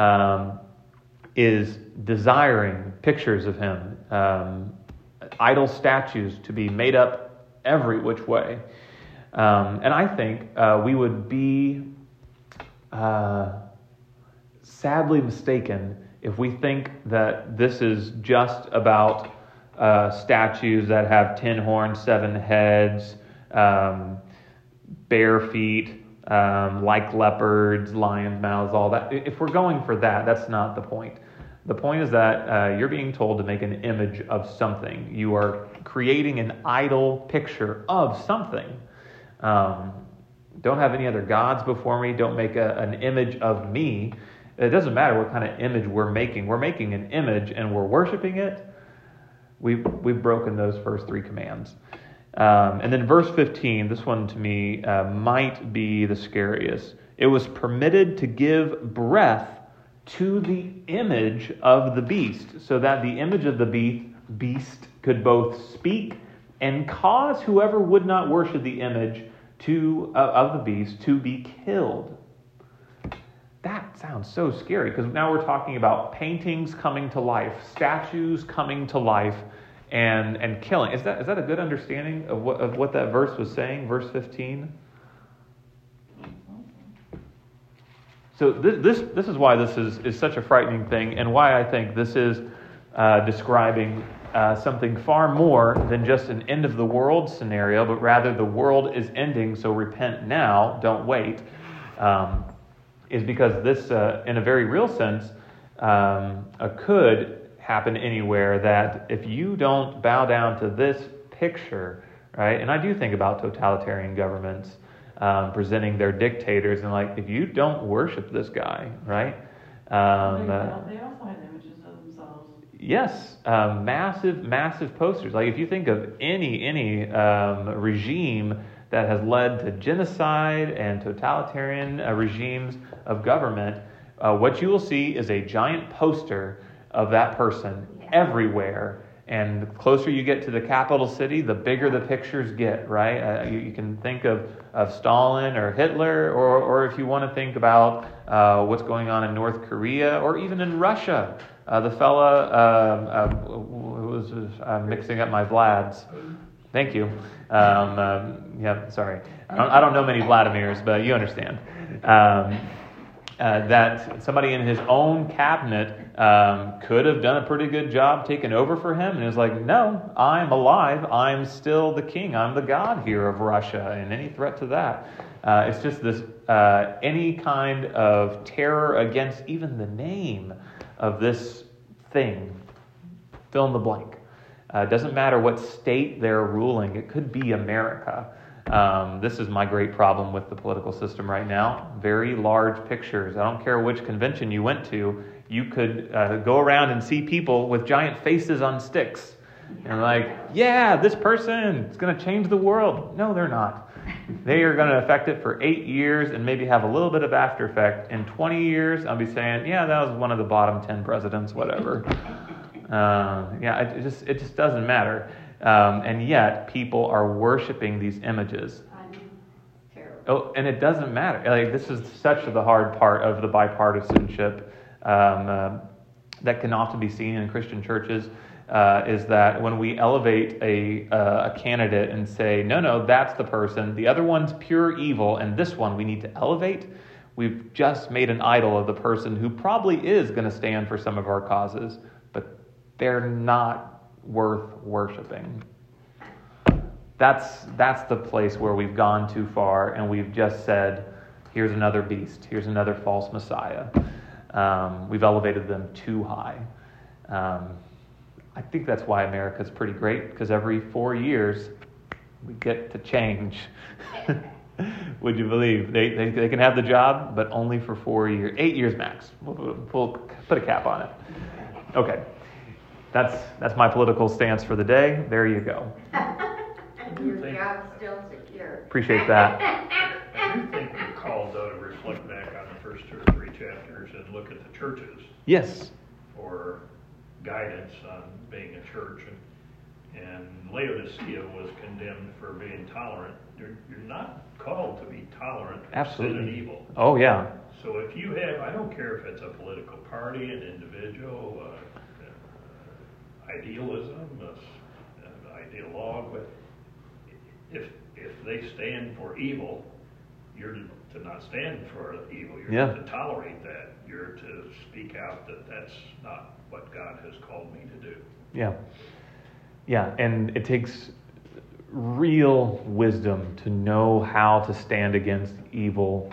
is desiring pictures of him, idol statues to be made up every which way. And I think we would be sadly mistaken if we think that this is just about statues that have 10 horns, 7 heads, bare feet, like leopards, lions' mouths, all that. If we're going for that, that's not the point. The point is that you're being told to make an image of something. You are creating an idol picture of something. Don't have any other gods before me. Don't make an image of me. It doesn't matter what kind of image we're making. We're making an image and we're worshiping it. We've broken those first 3 commands. And then verse 15, this one to me might be the scariest. It was permitted to give breath to the image of the beast, so that the image of the beast could both speak and cause whoever would not worship the image of the beast to be killed. That sounds so scary, because now we're talking about paintings coming to life, statues coming to life, and killing. Is that a good understanding of what that verse was saying, verse 15? So this is why this is such a frightening thing, and why I think this is describing something far more than just an end of the world scenario, but rather the world is ending, so repent now, don't wait. Is because this, in a very real sense, could happen anywhere, that if you don't bow down to this picture, right? And I do think about totalitarian governments presenting their dictators, and like, if you don't worship this guy, right? They also had images of themselves. Yes, massive posters. Like, if you think of any regime that has led to genocide and totalitarian regimes of government, what you will see is a giant poster of that person everywhere. And the closer you get to the capital city, the bigger the pictures get, right? You can think of Stalin or Hitler, or if you want to think about what's going on in North Korea, or even in Russia. The fella who was mixing up my Vlads. Thank you. Yeah, sorry. I don't know many Vladimirs, but you understand. That somebody in his own cabinet could have done a pretty good job taking over for him, and is like, no, I'm alive. I'm still the king. I'm the god here of Russia, and any threat to that. It's just this any kind of terror against even the name of this thing. Fill in the blank. Doesn't matter what state they're ruling. It could be America. This is my great problem with the political system right now. Very large pictures. I don't care which convention you went to. You could go around and see people with giant faces on sticks. And like, yeah, this person is going to change the world. No, they're not. They are going to affect it for 8 years and maybe have a little bit of after effect. In 20 years, I'll be saying, yeah, that was one of the bottom 10 presidents, whatever. It just doesn't matter. And yet, people are worshiping these images. Terrible. Oh, and it doesn't matter. Like, this is such the hard part of the bipartisanship that can often be seen in Christian churches, is that when we elevate a candidate and say, no, that's the person, the other one's pure evil, and this one we need to elevate, we've just made an idol of the person who probably is going to stand for some of our causes, but they're not worth worshiping. That's the place where we've gone too far, and we've just said, here's another beast, here's another false Messiah. We've elevated them too high. I think that's why America's pretty great, because every 4 years we get to change. Would you believe? They can have the job, but only for 4 years, 8 years max. We'll put a cap on it. Okay. That's my political stance for the day. There you go. Your job's still secure. Appreciate that. I do think we're called, though, to reflect back on the first 2 or 3 chapters and look at the churches Yes. for guidance on being a church. And Laodicea was condemned for being tolerant. You're not called to be tolerant of sin and Absolutely. evil. Oh, yeah. So if you have, I don't care if it's a political party, an individual, idealism, an ideologue, but if they stand for evil, you're to not stand for evil. You're Yeah. not to tolerate that. You're to speak out that that's not what God has called me to do. Yeah. Yeah, and it takes real wisdom to know how to stand against evil.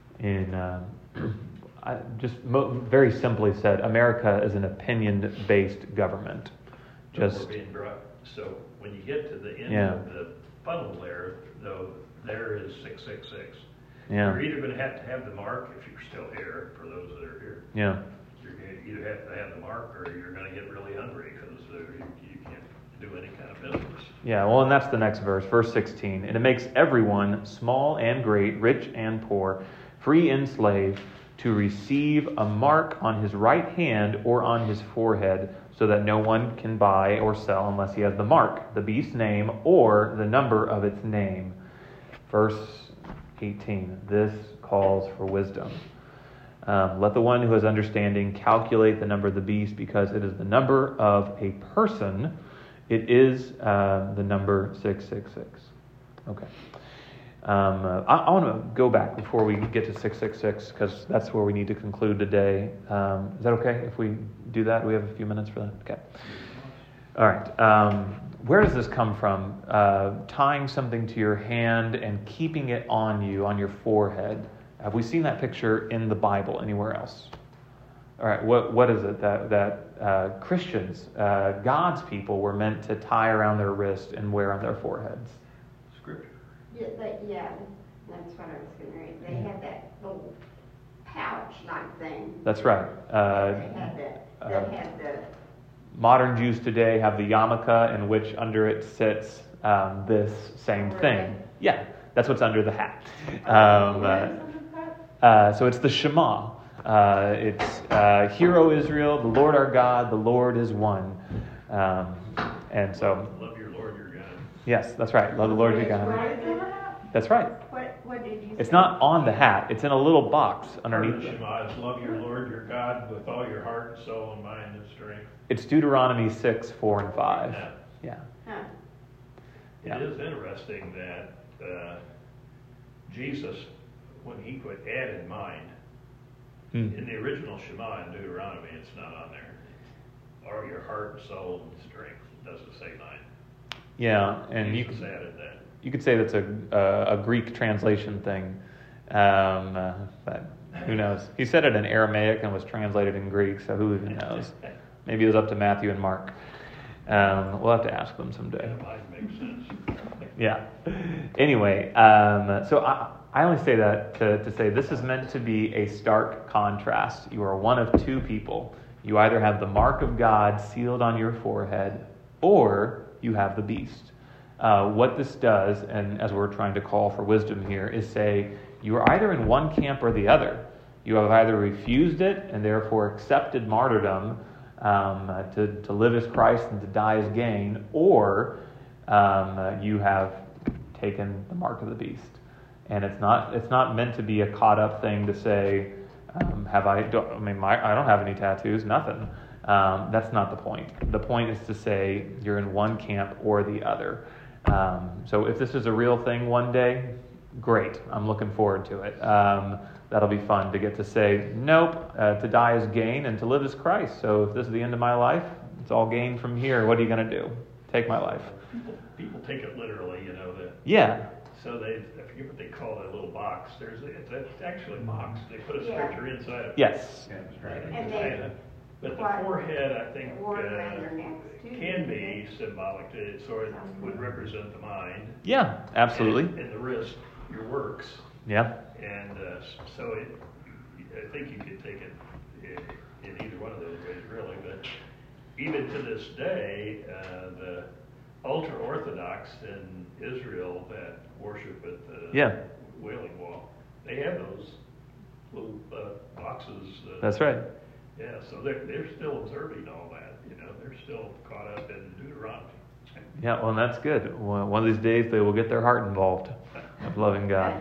Very simply said, America is an opinion-based government. We're being brought. So when you get to the end of the funnel there, though, there is 666. Yeah. You're either going to have the mark if you're still here, for those that are here. Yeah. You're going to either have to have the mark, or you're going to get really hungry because you can't do any kind of business. Yeah, well, and that's the next verse 16. And it makes everyone, small and great, rich and poor, free and slave, to receive a mark on his right hand or on his forehead, so that no one can buy or sell unless he has the mark, the beast's name, or the number of its name. Verse 18. This calls for wisdom. Let the one who has understanding calculate the number of the beast, because it is the number of a person. It is the number 666. Okay. I want to go back before we get to 666, because that's where we need to conclude today. Is that okay if we do that? Do we have a few minutes for that? Okay. All right. Where does this come from? Tying something to your hand and keeping it on you, on your forehead. Have we seen that picture in the Bible anywhere else? All right. What is it that Christians, God's people, were meant to tie around their wrist and wear on their foreheads? Scripture. Yeah, that's what I was going to read. They had that little pouch-like thing. That's right. They had that the Modern Jews today have the yarmulke, in which under it sits this same thing. Yeah, that's what's under the hat. So it's the Shema. It's Hear, O Israel, the Lord our God, the Lord is one. And so, Love your Lord your God. yes, that's right. Love the Lord your God. That's right. What did you say? It's not on the hat. It's in a little box Part underneath of the it. Shema is love your Lord your God with all your heart, soul, and mind and strength. It's Deuteronomy 6, 4, and 5. Yeah. Huh. Yeah. It is interesting that Jesus, when he put add in mind, in the original Shema in Deuteronomy, it's not on there. Or your heart, soul, and strength. It doesn't say mind. Yeah, and Jesus added that. you could say that's a Greek translation thing, but who knows? He said it in Aramaic and was translated in Greek, so who even knows? Maybe it was up to Matthew and Mark. We'll have to ask them someday. Yeah, mind makes sense. Yeah. Anyway, so I only say that to say this is meant to be a stark contrast. You are one of two people. You either have the mark of God sealed on your forehead, or you have the beast. What this does, and as we're trying to call for wisdom here, is say you are either in one camp or the other. You have either refused it and therefore accepted martyrdom to live as Christ and to die as gain, or you have taken the mark of the beast. And it's not meant to be a caught up thing to say, I don't have any tattoos, nothing. That's not the point. The point is to say you're in one camp or the other. So if this is a real thing one day, great. I'm looking forward to it. That'll be fun to get to say, nope, to die is gain and to live is Christ. So if this is the end of my life, it's all gain from here. What are you going to do? Take my life. People take it literally, Yeah. So I forget what they call that little box. It's actually a box. They put a Yeah. scripture inside it. Yes. Yeah, that's right. And they But the What? forehead, I think, wore it around their necks too. can be symbolic. It sort of would represent the mind. Yeah, absolutely. And the wrist, your works. Yeah. And so I think you could take it in either one of those ways, really. But even to this day, the ultra-Orthodox in Israel that worship at the Wailing Wall, they have those little boxes. That's right. Yeah, so they're still observing all that. They're still caught up in Deuteronomy. Yeah, well, and that's good. One of these days they will get their heart involved of loving God.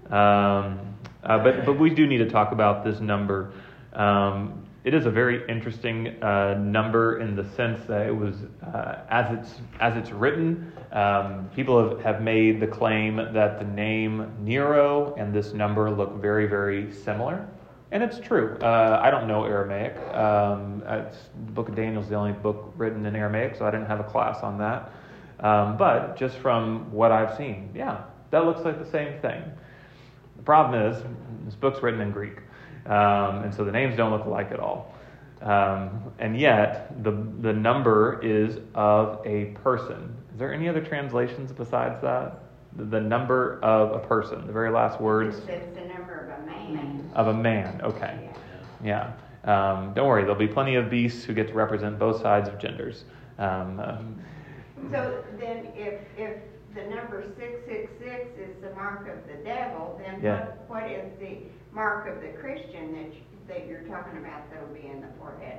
But we do need to talk about this number. It is a very interesting number in the sense that it was, as it's written, people have made the claim that the name Nero and this number look very, very similar. And it's true. I don't know Aramaic. The Book of Daniel is the only book written in Aramaic, so I didn't have a class on that. But just from what I've seen, yeah, that looks like the same thing. The problem is, this book's written in Greek, and so the names don't look alike at all. And yet, the number is of a person. Is there any other translations besides that? The number of a person, the very last words. It's the number of a man. Of a man, okay. Yeah. Don't worry, there'll be plenty of beasts who get to represent both sides of genders. So then if the number 666 is the mark of the devil, then Yeah. what is the mark of the Christian that you're talking about that'll be in the forehead?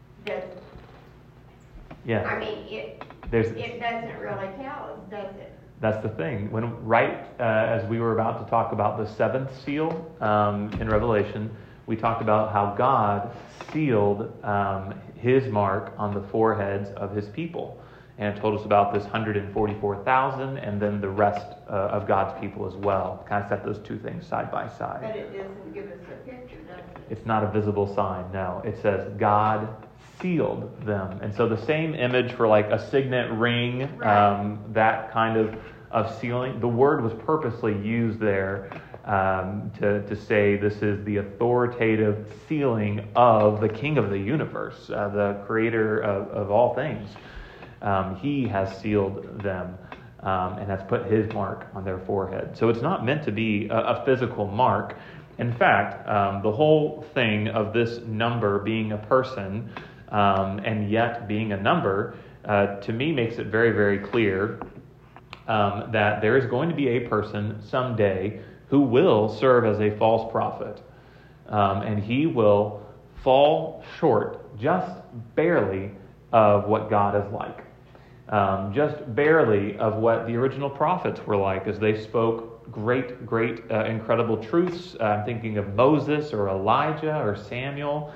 Yeah. I mean, it doesn't really tell us, does it? That's the thing. When as we were about to talk about the seventh seal in Revelation, we talked about how God sealed his mark on the foreheads of his people. And it told us about this 144,000 and then the rest of God's people as well. Kind of set those two things side by side. But it doesn't give us a picture, does it? It's not a visible sign, no. It says God sealed them. And so the same image for like a signet ring, Right. that kind of sealing, the word was purposely used there to say this is the authoritative sealing of the King of the universe, the creator of all things. He has sealed them and has put his mark on their forehead. So it's not meant to be a physical mark. In fact, the whole thing of this number being a person and yet being a number, to me makes it very, very clear that there is going to be a person someday who will serve as a false prophet. And he will fall short just barely of what God is like. Just barely of what the original prophets were like as they spoke great, incredible truths. I'm thinking of Moses or Elijah or Samuel,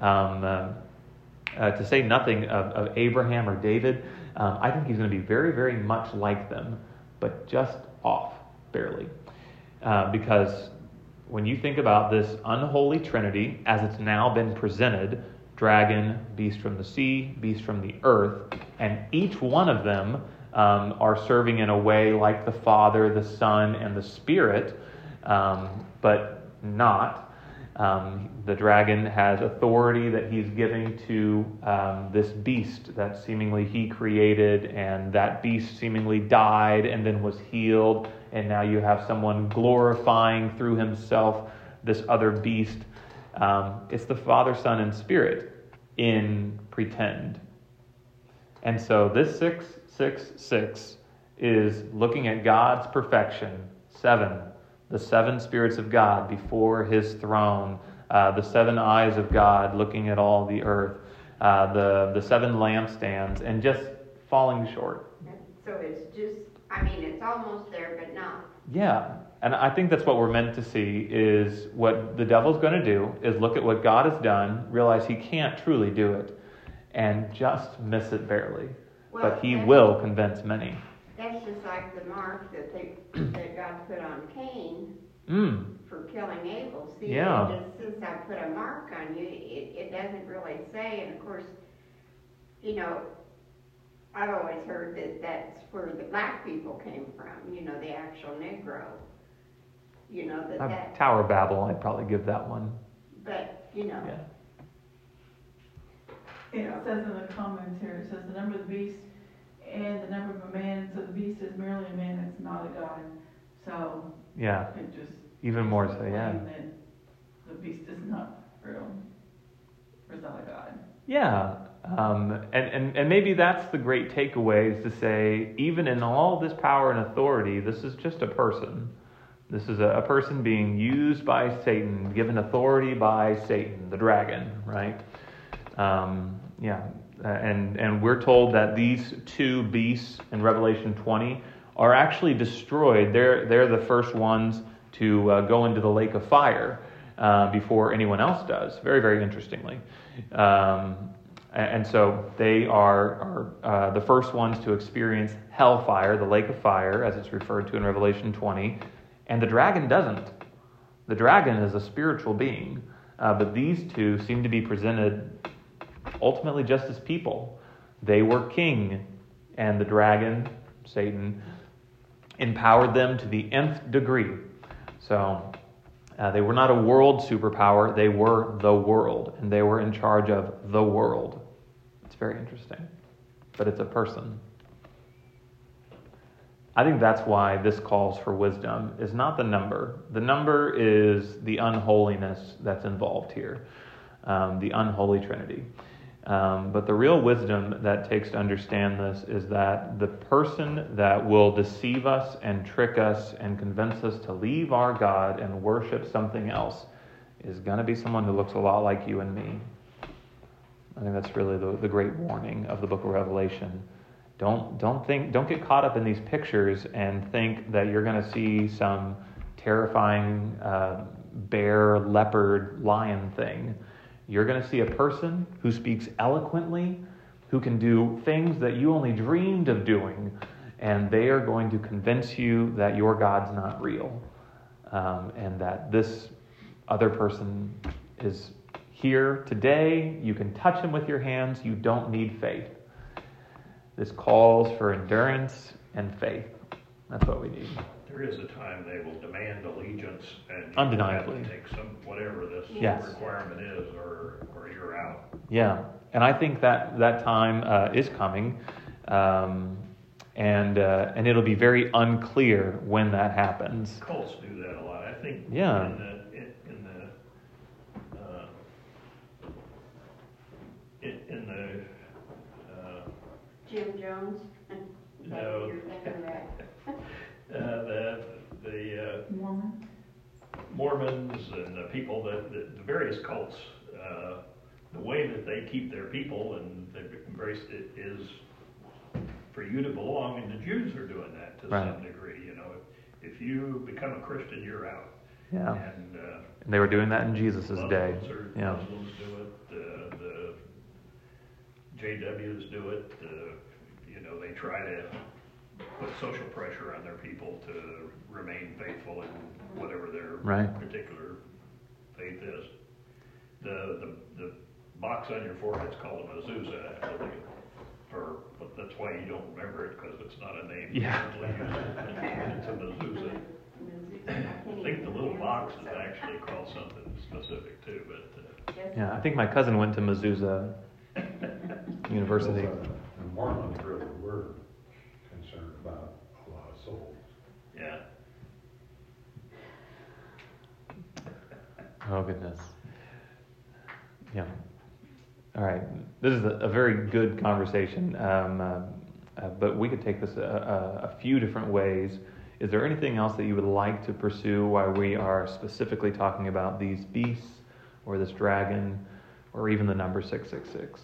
to say nothing of Abraham or David. I think he's going to be very, very much like them, but just off, barely. Because when you think about this unholy trinity as it's now been presented, dragon, beast from the sea, beast from the earth, and each one of them are serving in a way like the Father, the Son, and the Spirit, but not. The dragon has authority that he's giving to this beast that seemingly he created, and that beast seemingly died and then was healed, and now you have someone glorifying through himself this other beast. It's the Father, Son, and Spirit in pretend. And so this 666 is looking at God's perfection. 7, the 7 spirits of God before his throne, the 7 eyes of God looking at all the earth, the 7 lampstands, and just falling short. So it's just, I mean, it's almost there, but not. Yeah, and I think that's what we're meant to see, is what the devil's going to do is look at what God has done, realize he can't truly do it, and just miss it barely. Well, But he will convince many. That's just like the mark that God put on Cain for killing Abel. See, Yeah. it just says I put a mark on you. It doesn't really say, and of course, you know, I've always heard that that's where the black people came from, you know, the actual Negro. You know, that Tower of Babel, I'd probably give that one. but, you know. Yeah. It says in the comments here, it says the number of the beast and the number of a man, so the beast is merely a man, it's not a god. So Yeah, it just even more so, yeah. plain that the beast is not real, or is not a god. Yeah, and maybe that's the great takeaway, is to say, even in all this power and authority, this is just a person. This is a person being used by Satan, given authority by Satan, the dragon, right? And we're told that these 2 beasts in Revelation 20 are actually destroyed. They're the first ones to go into the lake of fire before anyone else does. Very, very interestingly. And so they are the first ones to experience hellfire, the lake of fire, as it's referred to in Revelation 20. And the dragon doesn't. The dragon is a spiritual being. But these 2 seem to be presented ultimately just as people. They were king, and the dragon, Satan, empowered them to the nth degree. So they were not a world superpower, they were the world, and they were in charge of the world. It's very interesting. But it's a person. I think that's why this calls for wisdom, is not the number. The number is the unholiness that's involved here, the unholy trinity. But the real wisdom that takes to understand this is that the person that will deceive us and trick us and convince us to leave our God and worship something else is going to be someone who looks a lot like you and me. I think that's really the great warning of the book of Revelation. Don't get caught up in these pictures and think that you're going to see some terrifying bear, leopard, lion thing. You're going to see a person who speaks eloquently, who can do things that you only dreamed of doing, and they are going to convince you that your God's not real, and that this other person is here today. You can touch him with your hands. You don't need faith. This calls for endurance and faith. That's what we need. There is a time they will demand allegiance, and you Undeniably. have to take whatever this Yes. requirement is, or you're out. Yeah, and I think that time is coming, and it'll be very unclear when that happens. Cults do that a lot. I think. Yeah. In the Jim Jones? No. You're thinking of that. the Mormon? Mormons and the people the various cults, the way that they keep their people and they've embraced it is for you to belong, and the Jews are doing that to Right. some degree. You know, if you become a Christian, you're out. Yeah, And and they were doing that in Jesus' day. Yeah, Muslims do it. The JWs do it. They try to put social pressure on their people to remain faithful in whatever their Right. particular faith is. The box on your forehead is called a mezuzah, actually. But that's why you don't remember it, because it's not a name. Yeah. It's a mezuzah. I think the little box is actually called something specific too, but yeah. I think my cousin went to Mezuzah University. The Mormons really were concerned about a lot of souls. yeah. Oh, goodness. Yeah. All right. This is a very good conversation, but we could take this a few different ways. Is there anything else that you would like to pursue while we are specifically talking about these beasts or this dragon or even the number 666?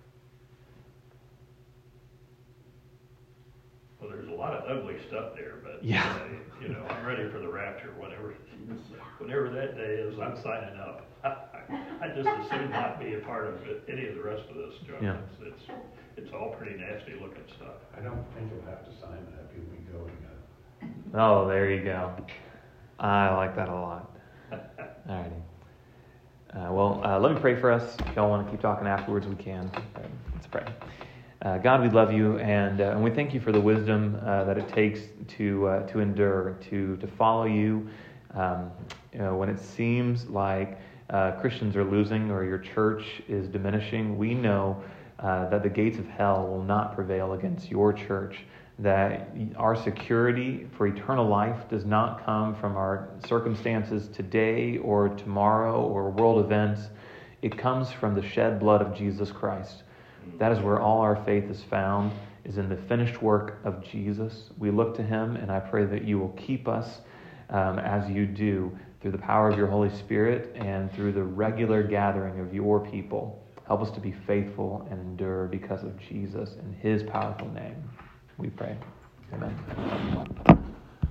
Well, there's a lot of ugly stuff there, but Yeah. I'm ready for the rapture. Whenever that day is, I'm signing up. I just as soon not be a part of any of the rest of this junk. Yeah. It's all pretty nasty looking stuff. I don't think you'll have to sign that. You'll be going at Oh, there you go. I like that a lot. All righty. Let me pray for us. If y'all want to keep talking afterwards, we can. Let's pray. God, we love you, and we thank you for the wisdom that it takes to endure, to follow you. When it seems like Christians are losing or your church is diminishing, we know that the gates of hell will not prevail against your church, that our security for eternal life does not come from our circumstances today or tomorrow or world events. It comes from the shed blood of Jesus Christ. That is where all our faith is found, is in the finished work of Jesus. We look to him, and I pray that you will keep us as you do through the power of your Holy Spirit and through the regular gathering of your people. Help us to be faithful and endure because of Jesus in his powerful name. We pray. Amen.